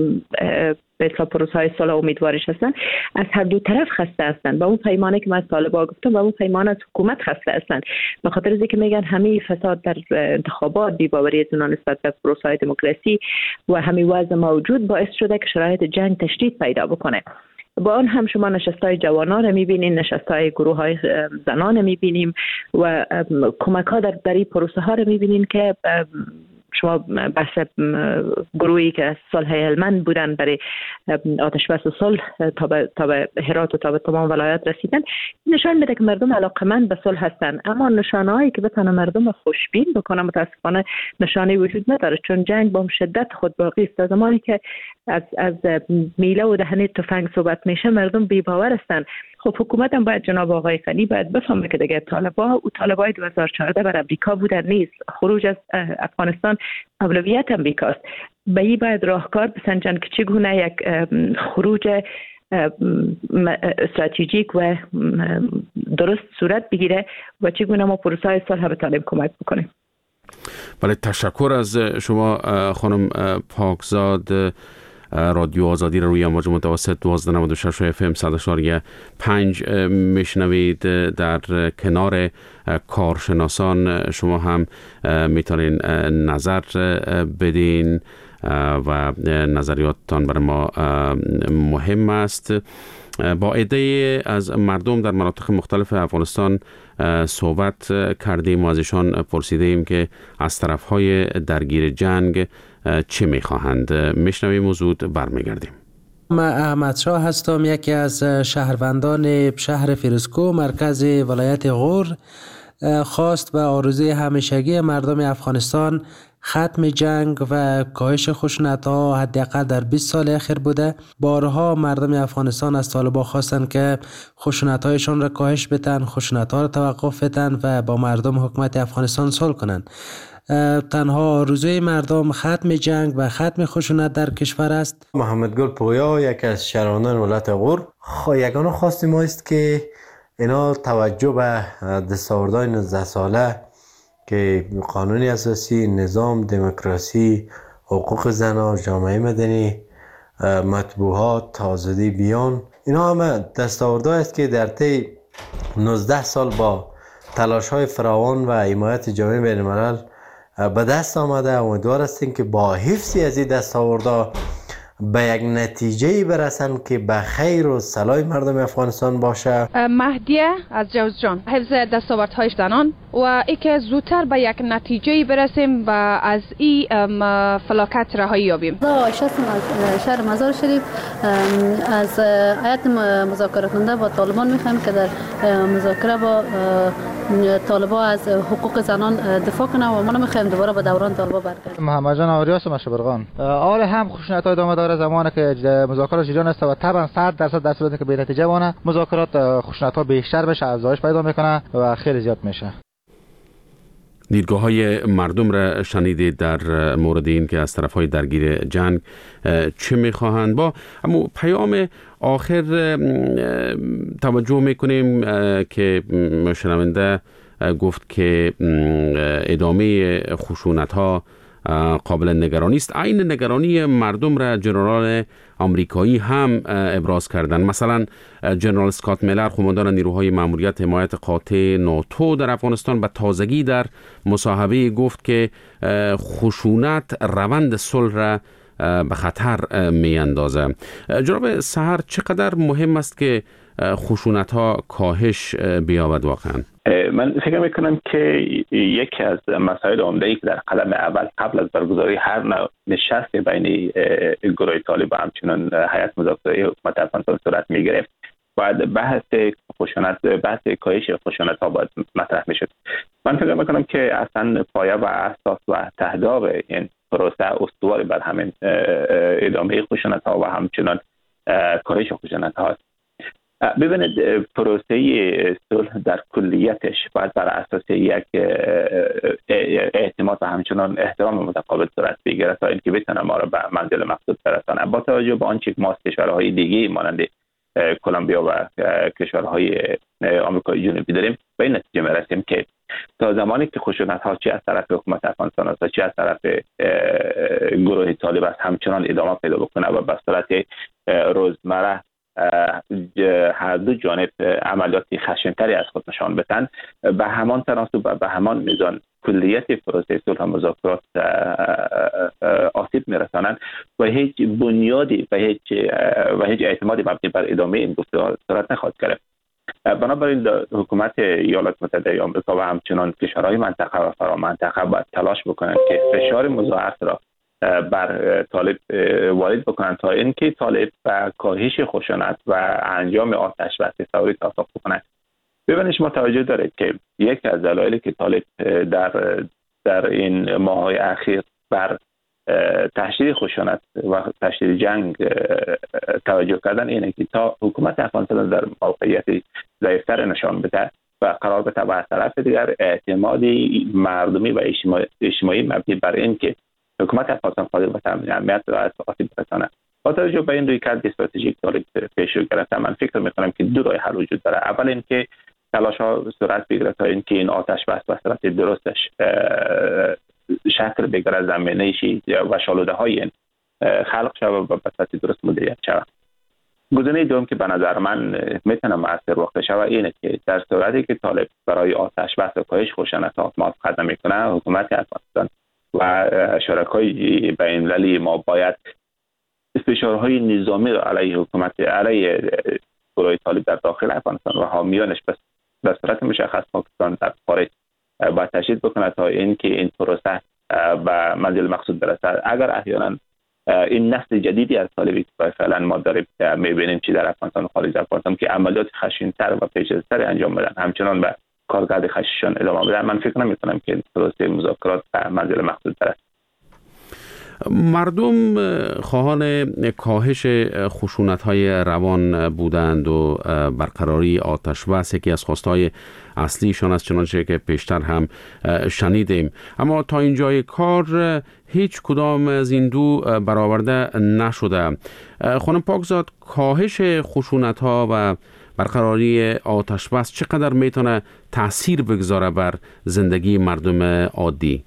به اصطلاح پروسه‌های صلح امیدوارش هستن، از هر دو طرف خسته هستن. با اون پیمانی که من از طالبان گفتم و اون پیمان از حکومت خسته هستن، به خاطر از اینکه میگن همه فساد در انتخابات، بی‌باوری از اونها نسبت به پروسه‌های دموکراسی و همه وضع موجود باعث شده که شرایط جنگ تشدید پیدا بکنه. با آن هم شما نشستای جوانان رو میبینین، نشستای گروه های زنان میبینیم و کمک ها در دری پروسه ها رو میبینین که شما بحث گروهی که صلح هلمند بودن برای آتش بس صلح تا به تا به هرات و تا به تمام ولایات رسیدن، نشان میده که مردم علاقمند به صلح هستن. اما نشانه‌هایی که بتونه مردم خوشبین بکنه متاسفانه نشانه وجود نداره، چون جنگ با شدت خود باقی است. تا زمانی که از از میله و دهنه تفنگ صحبت میشه مردم بی باور هستن. خب حکومت هم باید، جناب آقای غنی باید بفهمه که دیگه طالبان و طالبای دو هزار و چهارده بر امریکا بودن نیست. خروج از افغانستان اولویت امریکاست. به این باید راهکار بسنجن که چگونه یک خروج استراتژیک و درست صورت بگیره و چگونه ما پروسه صلح به طالب کمک بکنیم. بله، تشکر از شما خانم پاکزاد. رادیو آزادی رو روی امواج متوسط دوازده نود و شش اف ام صد و چهار پنج میشنوید. در کنار کارشناسان شما هم میتونین نظر بدین و نظریاتتان برای ما مهم است. با عده از مردم در مناطق مختلف افغانستان صحبت کردیم و از ایشان پرسیدیم که از طرفهای درگیر جنگ چه میخواهند. میشنویم و زود برمیگردیم. من احمد شاه هستم، یکی از شهروندان شهر فیروزکوه مرکز ولایت غور. خواست و آرزوی همیشگی مردم افغانستان ختم جنگ و کاهش خشونت‌ها حداقل در بیست سال اخیر بوده. بارها مردم افغانستان از طالبان خواستند که خشونت‌هایشان را کاهش بدن، خشونت‌ها را توقف بدن و با مردم حکومت افغانستان صلح کنند. تنها آرزوی مردم ختم جنگ و ختم خشونت در کشور است. محمد گل پویا یکی از شهروندان ولایت غور یگانه خواست ما است که اینا توجه به دستاوردهای نوزده ساله که قانون اساسی، نظام دموکراسی، حقوق زنان، جامعه مدنی، مطبوعات، آزادی بیان، اینا همه دستاوردهایی است که در طی نوزده سال با تلاش‌های فراوان و حمایت جامعه بین‌الملل به دست آمده. امیدوار هستیم که با حفظ از این دستاوردها به یک نتیجه برسن که به خیر و صلاح مردم افغانستان باشه. مهدیه از جوزجان، حفظ دستاوردهای زنان و ای که زودتر به یک نتیجه برسیم و از این فلاکت رهایی یابیم. عایشه از شهر مزار شریف از هیئت مذاکره کننده با طالبان میخوایم که در مذاکره با طالبان از حقوق زنان دفاع کنه و ما نمیخوایم دوباره به دوران طالبان برگردیم. محمد جان آریاس مشبرغان. اول هم خشونت‌های ادامه داره زمانی که مذاکرات جریان است و طبعا صد درصد در صورتی که به نتیجه وانه مذاکرات خشونت‌ها بیشتر بشه، افزایش پیدا میکنه و خیلی زیاد میشه. دیدگاه های مردم را شنیدید در مورد این که از طرف های درگیر جنگ چه میخواهند. با اما پیام آخر توجه میکنیم که شنونده گفت که ادامه خشونت ها قابل نگرانی است. عین نگرانی مردم را جنرال آمریکایی هم ابراز کردند. مثلا جنرال اسکات میلر، قماندان نیروهای ماموریت حمایت قاطع ناتو در افغانستان، به تازگی در مصاحبه گفت که خشونت روند صلح را به خطر می اندازه. جناب سحر، چقدر مهم است که خشونت ها کاهش بیابد واقعا؟ من فکر میکنم که یکی از مسائل عمده‌ای که در قدم اول قبل از برگزاری هر نوع نشست بین گروه طالب و همچنان هیئت مذاکره حکومت افغانستان صورت میگرفت، باید بحث خشونت، بحث کاهش خشونت ها باید مطرح میشد. من فکر میکنم که اصلا پایه و اساس و تهداب این پروسه استوار بر همین ادامه خشونت ها و همچنان کاهش خشونت هاست. ببینید، پروسه صلح در کلیتش باید بر اساس یک اعتماد و همچنان احترام متقابل صورت بگیرد تا اینکه بتونه ما را به منزل مقصود برسانه. با توجه به آنچه که ما از کشورهای دیگه مانند کلمبیا و کشورهای آمریکای جنوبی داریم، به این نتیجه میرسیم که تا زمانی که خشونت ها چه از طرف حکومت افغانستان است چه از طرف گروه طالب است همچنان ادامه پیدا بکنه و به صورت روزمره هر دو جانب عملیاتی خشن‌تری از خود نشان بدن، به همان تناسب و به همان میزان کلیت پروسه صلح و مذاکرات آسیب میرسانند و هیچ بنیادی و هیچ و هیچ اعتمادی مبنی بر ادامه این گفتگوها صورت نخواهد گرفت. بنابراین حکومت ایالات متحده آمریکا و همچنان کشورهای منطقه و فرامنطقه باید تلاش بکنند که فشار مضاعف را بر طالب وارد بکنند تا اینکه طالب و کاهش خشونت و انجام آتش بس فوری توافق بکنند. ببینید، شما توجه دارید که یکی از دلایلی که طالب در در این ماه‌های اخیر بر تشدید خشونت و تشدید جنگ توجه کردن اینه که تا حکومت افغانستان در موقعیت ضعیفتر نشان بده و قرار بده و از طرف دیگر اعتمادی مردمی و اجتماعی مبنی بر این که حکومت افغانستان قادر به تامین امنیت را آسیب برساند. با توجه به این رویکرد استراتژیک طالب پیش رو گرفته، من فکر می‌کنم که دو راه حل وجود داره. اول اینکه تلاش‌ها صورت بگیره تا اینکه این آتش بس به صورت درستش شکل بگیره، زمینه‌ای و شالوده‌های خلق شود و به صورت درست مدیریت شود. گزینه دوم که به نظر من میتونه مؤثر واقع شود اینه که در صورتی که طالب برای آتش بس و کاهش خشونت موافقت نمی‌کنه، حکومت افغانستان و شرکای بین‌المللی ما باید فشارهای نظامی را علیه حکومت علیه گروه طالب در داخل افغانستان و حامیانش به صورت مشخص پاکستان در خارج باید تشدید بکنه تا اینکه این پروسه به منزل مقصود برسد. اگر احیانا این نسل جدیدی از طالبی که فعلا ما داریم می‌بینیم چی در افغانستان و خارج افغانستان که عملیات خشن‌تر و پیچیده‌تر انجام میدن، همچنان به کارکرد خششان ادامه بدن. من فکر نمی کنم که پروسه مذاکرات به منزل مقصود برسد. مردم خواهان کاهش خشونت‌های روان بودند و برقراری آتش بس یکی از خواستهای اصلیشان است، چنانچه که پیشتر هم شنیدیم. اما تا اینجای کار هیچ کدام از این دو برآورده نشده. خانم پاکزاد، کاهش خشونت‌ها و برقراری آتش بس چقدر میتونه تأثیر بگذاره بر زندگی مردم عادی؟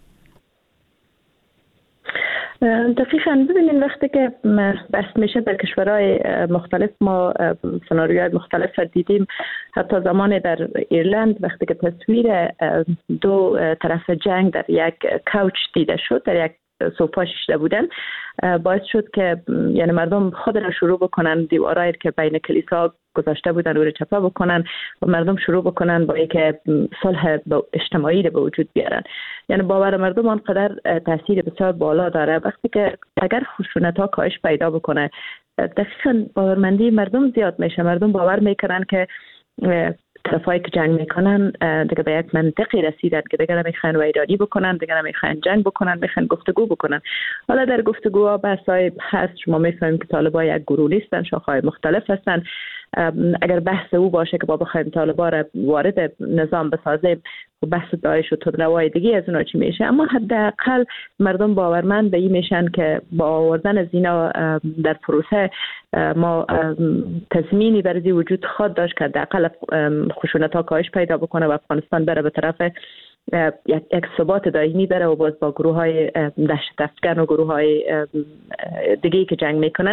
دقیقاً ببینید وقتی که بحث میشه در کشورهای مختلف، ما سناریوهای مختلف دیدیم. حتی زمان در ایرلند وقتی که تصویر دو طرف جنگ در یک کوچ دیده شد، در یک سوفا شیشته بودن، باعث شد که یعنی مردم خود را شروع بکنن دیوارایی که بین کلیسا گذاشته بودن رو چپا بکنن و مردم شروع بکنن با اینکه صلح اجتماعی رو به وجود بیارن. یعنی باور مردم آنقدر تاثیر بسیار بالا داره. وقتی که اگر خشونت ها کاهش پیدا بکنه، دقیقاً باورمندی مردم زیاد میشه. مردم باور میکنن که طرفایی که جنگ میکنن دیگه به یک منطقی رسیدن که دیگه نمیخوان ویرانی بکنن، دیگه نمیخوان جنگ بکنن، میخوان گفتگو بکنن. حالا در گفتگوها بحثای هست، شما میفهمیم که طالبان یک گروه نیستن، شاخه‌های مختلف هستن. اگر بحث او باشه که با بخوایم طالبان را وارد نظام بسازیم، بحث داعش و تندروای دیگه از اونا چی میشه. اما حداقل مردم باورمند به این میشن که با آوردن از اینا در پروسه ما تضمینی برای وجود خواهد داشت که حداقل خشونت ها کاهش پیدا بکنه و افغانستان بره به طرف یک یک ثبات دائمی بره و باز با گروه های دهشت افکن و گروه های دیگه که جنگ میکنن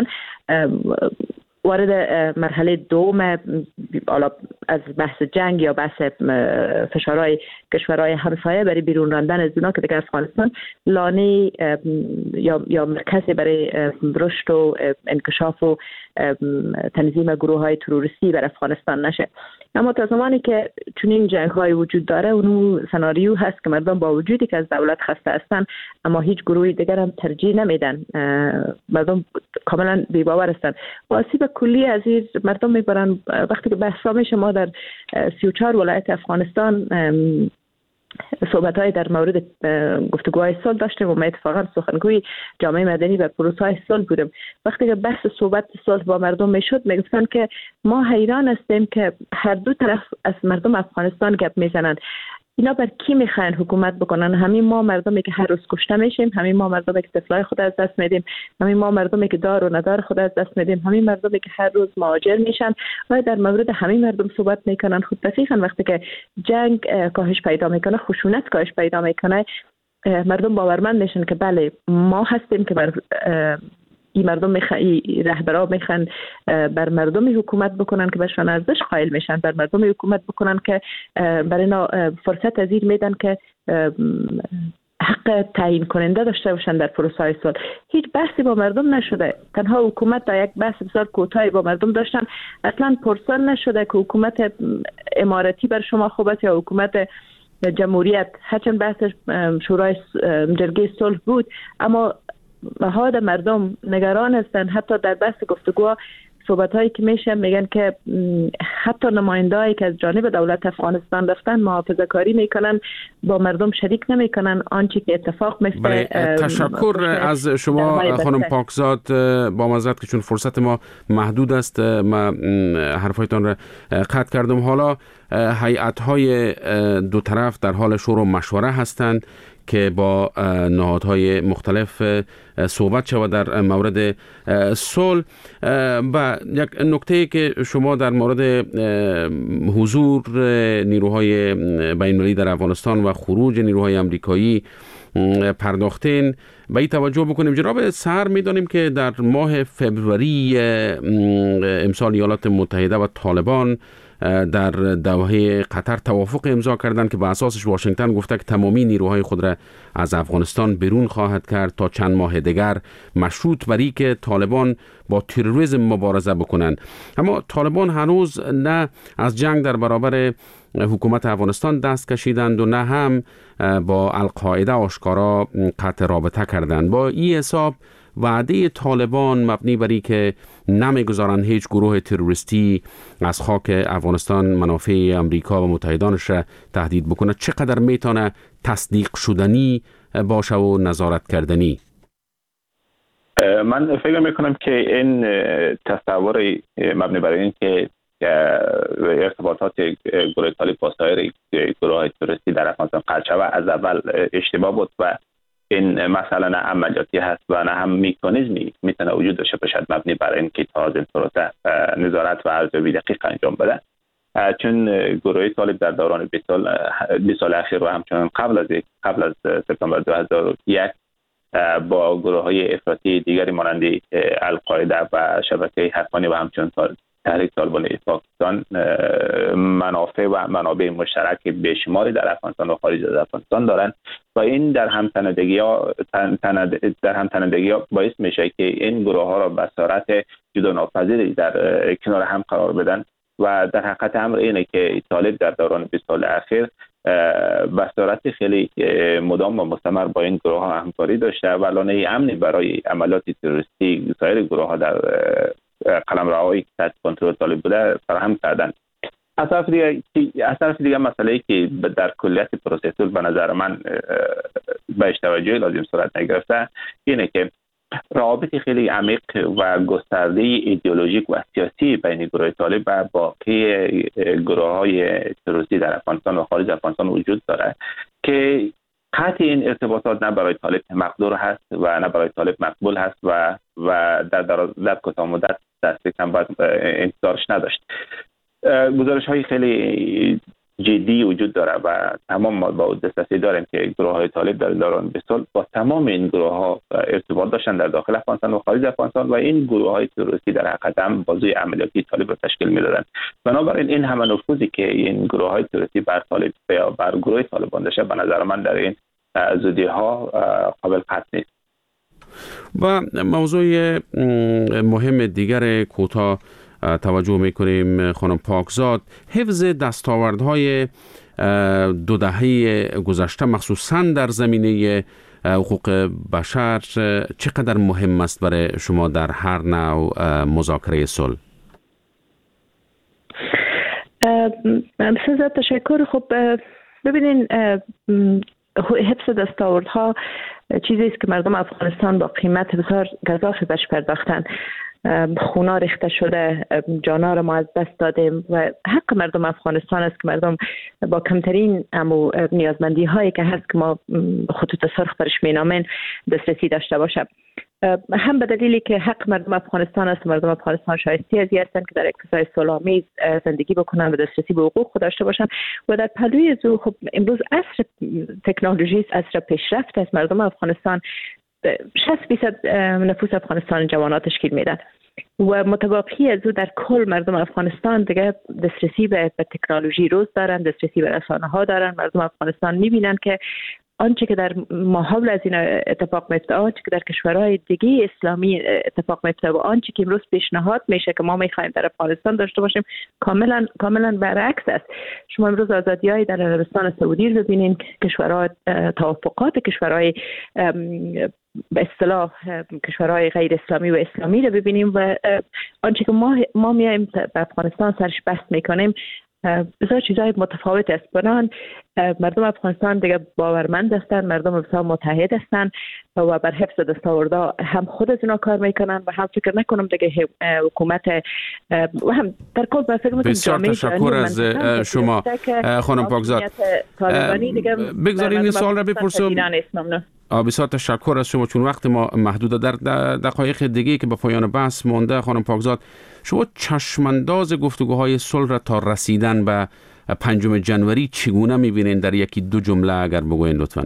وارد مرحله دوم از بحث جنگ یا بحث فشارهای کشورهای همسایه برای بیرون راندن از اونا که دیگه افغانستان لانه یا یا مرکزی برای رشد و انکشاف و تنظیم گروه های تروریستی بر افغانستان نشه. اما تا زمانی که چنین جنگ های وجود داره، اونو سناریو هست که مردم با وجودی که از دولت خسته هستن اما هیچ گروهی دیگر هم ترجیح نمیدن، مردم کاملا بی‌باور هستن. آسیب کلی از این مردم میبرن. وقتی که بحثا میشه، ما در سی و چهار ولایت افغانستان صحبت های در مورد گفتگوهای صلح داشتیم و ما اتفاقا سخنگوی جامعه مدنی و پروسه های صلح بودیم. وقتی که بحث صحبت صلح با مردم میشد، میگفتن که ما حیران هستیم که هر دو طرف از مردم افغانستان گپ میزنن. اینا بر کی میخواین حکومت بکنن؟ همین ما مردمی که هر روز کشته میشیم، همین ما مردمی که طفلای خود از دست میدیم، همین ما مردمی که دار و ندار خود از دست میدیم، همین مردمی که هر روز مهاجر میشن و در مورد همین مردم صحبت میکنن. خود دقیقاً وقتی که جنگ کاهش پیدا میکنه، خشونت کاهش پیدا میکنه، مردم باورمند میشن که بله ما هستیم که بر این مردم میخوان، رهبرها میخوان بر مردمی حکومت بکنن که بهشون ارزش قائل میشن، بر مردمی حکومت بکنن که برای اینا فرصت ازیر میدن که حق تعیین کننده داشته باشن در پروسه های صلح. هیچ بحثی با مردم نشده. تنها حکومت در یک بحث بسیار کوتاهی با مردم داشتن. اصلا پرسان نشده که حکومت امارتی بر شما خوب است یا حکومت جمهوریت. هرچند بحث شورای جرگه صلح بود، اما مهاد مردم نگران هستن. حتی در بحث گفتگوها صحبت هایی که میشه میگن که حتی نمایندهایی که از جانب دولت افغانستان رفتن محافظه کاری میکنن، با مردم شریک نمیکنن آنچه که اتفاق میفته. تشکر از شما خانم پاکزاد. با معذرت که چون فرصت ما محدود است ما حرفایتان را قطع کردم. حالا هیئت های دو طرف در حال شور و مشوره هستند که با نهادهای مختلف صحبت شود در مورد صلح. و یک نکته که شما در مورد حضور نیروهای بین‌المللی در افغانستان و خروج نیروهای آمریکایی پرداختین، به این توجه بکنیم. جناب سر می‌دانیم که در ماه فبروری امسال ایالات متحده و طالبان در دوحه قطر توافق امضا کردند که به اساسش واشنگتن گفته که تمامی نیروهای خود را از افغانستان بیرون خواهد کرد تا چند ماه دیگر، مشروط بر اینکه طالبان با تروریسم مبارزه بکنند. اما طالبان هنوز نه از جنگ در برابر حکومت افغانستان دست کشیدند و نه هم با القاعده آشکارا قطع رابطه کردند. با این حساب وعده طالبان مبنی بر اینکه نمیگذارند هیچ گروه تروریستی از خاک افغانستان منافع امریکا و متحدانش را تهدید بکنه چقدر میتونه تصدیق شدنی باشه و نظارت کردنی؟ من فکر میکنم که این تصور مبنی بر این که ارتباطات گروه طالب با سایر گروه تروریستی در افغانستان قطع شود از اول اشتباه بود و این مسئله نه عملیاتی هست و نه هم میکانیزمی میتونه وجود داشته باشد مبنی بر این که تا از این پروسه نظارت و ارزیابی دقیق انجام بده، چون گروه طالب در دوران بیست سال بیست سال اخیر و همچنان قبل از قبل از سپتامبر دو هزار و یک با گروه های افراطی دیگری مانند القاعده و شبکه حقانی و همچنان تحریک طالبان پاکستان منافع و منابع مشترک بیشماری در افغانستان و خارج از افغانستان دارند و این در هم تنیدگی ها در هم تنیدگی ها باعث میشه که این گروه ها را به صورت جدا ناپذیری در کنار هم قرار بدن و در حقیقت امر اینه که طالب در دوران بیست سال اخیر به صورت خیلی مدام و مستمر با این گروه ها همکاری داشته و لانه امنی برای عملیات تروریستی سایر گروه ها در قلمروایی که تحت کنترل طالب بوده فراهم کردن. از طرف دیگه از طرف دیگه مسئله‌ای که در کلیت پروسه طول به نظر من بهش توجه لازم صورت نگرفته اینه که روابط خیلی عمیق و گسترده ایدئولوژیک و سیاسی بین گروه طالب و باقی گروه‌های تروریستی در افغانستان و خارج افغانستان وجود داره که قطع این ارتباطات نه برای طالب مقدور هست و نه برای طالب مقبول هست و و در در, در کوتاه مدت دست کم باید انتظارش نداشت. گزارش های خیلی جدی وجود داره و تمام ما با دسترسی داریم که گروه های طالب در دوران بیست سال با تمام این گروه ها ارتباط داشتن در داخل افغانستان و خارج افغانستان و این گروه های تروریستی در حقیقت هم بازوی عملیاتی طالب را تشکیل میدادن. بنابراین این همه نفوذی که این گروه های تروریستی بر طالب یا بر گروه طالبان داشته به نظر من در این زودی ها قابل قطع نیست. و موضوع مهم دیگر کوتاه توجه میکنیم خانم پاکزاد، حفظ دستاوردهای دو دهه گذشته مخصوصا در زمینه حقوق بشر چقدر مهم است برای شما در هر نوع مذاکره صلح؟ بسیار تشکر. خب ببینین حفظ دستاوردها چیزی است که مردم افغانستان با قیمت بسیار گزافی بهش پرداختن. خونا ریخته شده، جانا را ما از دست دادیم و حق مردم افغانستان است که مردم با کمترین امو نیازمندی هایی که هست که ما خطوط سرخ برش مینامین دسترسی داشته باشه. هم به دلیلی که حق مردم افغانستان است، مردم افغانستان شایسته از هستند که در اقتصاد صلح‌آمیز زندگی بکنن و دسترسی به حقوق خود داشته باشن و در پلوی از خب امروز عصر تکنولوژی است، عصر پیشرفت است. مردم افغانستان شصت درصد نفوس افغانستان جوانات تشکیل میدن و متباقی از او در کل مردم افغانستان دیگه دسترسی به تکنولوژی روز دارن، دسترسی به رسانه ها دارن. مردم افغانستان میبینن که آنچه که در ماحول از این اتفاق میفته، آنچه که در کشورهای دیگه اسلامی اتفاق میفته و آنچه که امروز پیشنهاد میشه که ما میخوایم در افغانستان داشته باشیم کاملا کاملا برعکس است. شما امروز آزادی‌های در عربستان سعودی رو ببینید، کشورهای توافقات کشورهای به اصطلاح کشورهای غیر اسلامی و اسلامی رو ببینیم و آنچه که ما ما میایم به افغانستان سرش بحث میکنیم بسیار چیزهای متفاوت است. بنان مردم افغانستان دیگه باورمند هستند، مردم بسیار متحد هستند و بر حفظ دستاوردها هم خود از اونا کار میکنن و هم فکر نکنم دیگه حکومت و هم در کل به فکر میکنم بسیار تشکر از شما خانم پاکزاد. بگذارید این سوال را بپرسم. بسیار تشکر از شما چون وقت ما محدوده. در دقایق دیگه که به پایان بحث مونده خانم پاکزاد، شما چشمانداز گفتگوهای صلح را تا رسیدن به پنجم جنوری چگونه میبینین؟ در یکی دو جمله اگر بگوین لطفاً.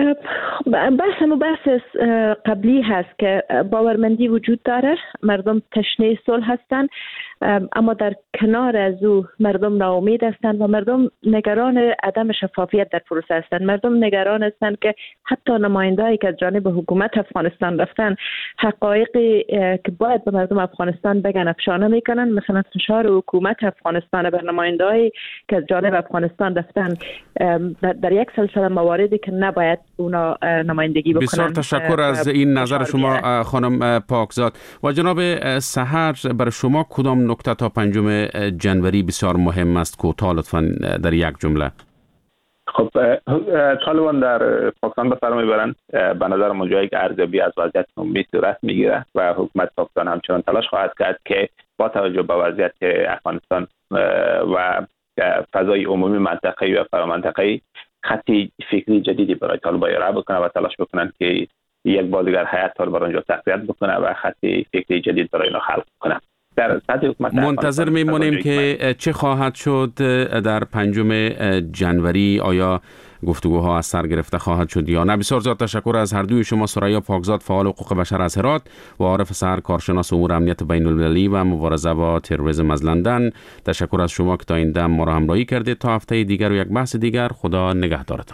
بحث همون بحث قبلی هست که باورمندی وجود داره، مردم تشنه صلح هستن اما در کنار از او مردم ناامید هستند و مردم نگران عدم شفافیت در پروسه هستند. مردم نگران هستند که حتی نماینده‌ای که از جانب حکومت افغانستان رفتن حقایقی که باید به مردم افغانستان بگن افشا نمی‌کنند. مثلا فشار حکومت افغانستان بر نماینده‌ای که از جانب افغانستان رفتن در یک سلسله مواردی که نباید اونا نمایندگی بکنن. بسیار تشکر از این نظر شما خانم پاکزاد. و جناب سحر، برای شما کدام نکته تا پنجم جنوری بسیار مهم است؟ کوتاه لطفاً در یک جمله. خب طالبان در پاکستان به سر میبرند. به نظر من جایی که ارزیابی از وضعیت عمومی صورت میگیره و حکومت پاکستان همچنان تلاش خواهد کرد که با توجه به وضعیت افغانستان و فضای عمومی منطقه‌ای و فرامنطقه‌ای خطی فکری جدیدی برای طالبان ارائه بکنه و تلاش بکنند که یک بار دیگر حیات طالبان اونجا تقویت بکنه و خطی فکری جدید برای اینا خلق کنه. در سطح حکومت منتظر میمونیم که چه خواهد شد در پنجم جنوری. آیا گفتگوها از سر گرفته خواهد شد یا نه؟ بسیار زیاد تشکر از هر دوی شما، ثریا پاکزاد فعال حقوق بشر از هرات و عارف سحر کارشناس امور امنیت بین المللی و مبارزه با تروریسم از لندن. تشکر از شما که تا این دم ما را همراهی کردید. تا هفته دیگر و یک بحث دیگر، خدا نگهدارتان.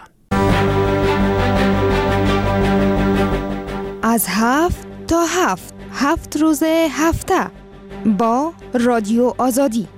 از هفت تا هفت هفت روز هفته با رادیو آزادی.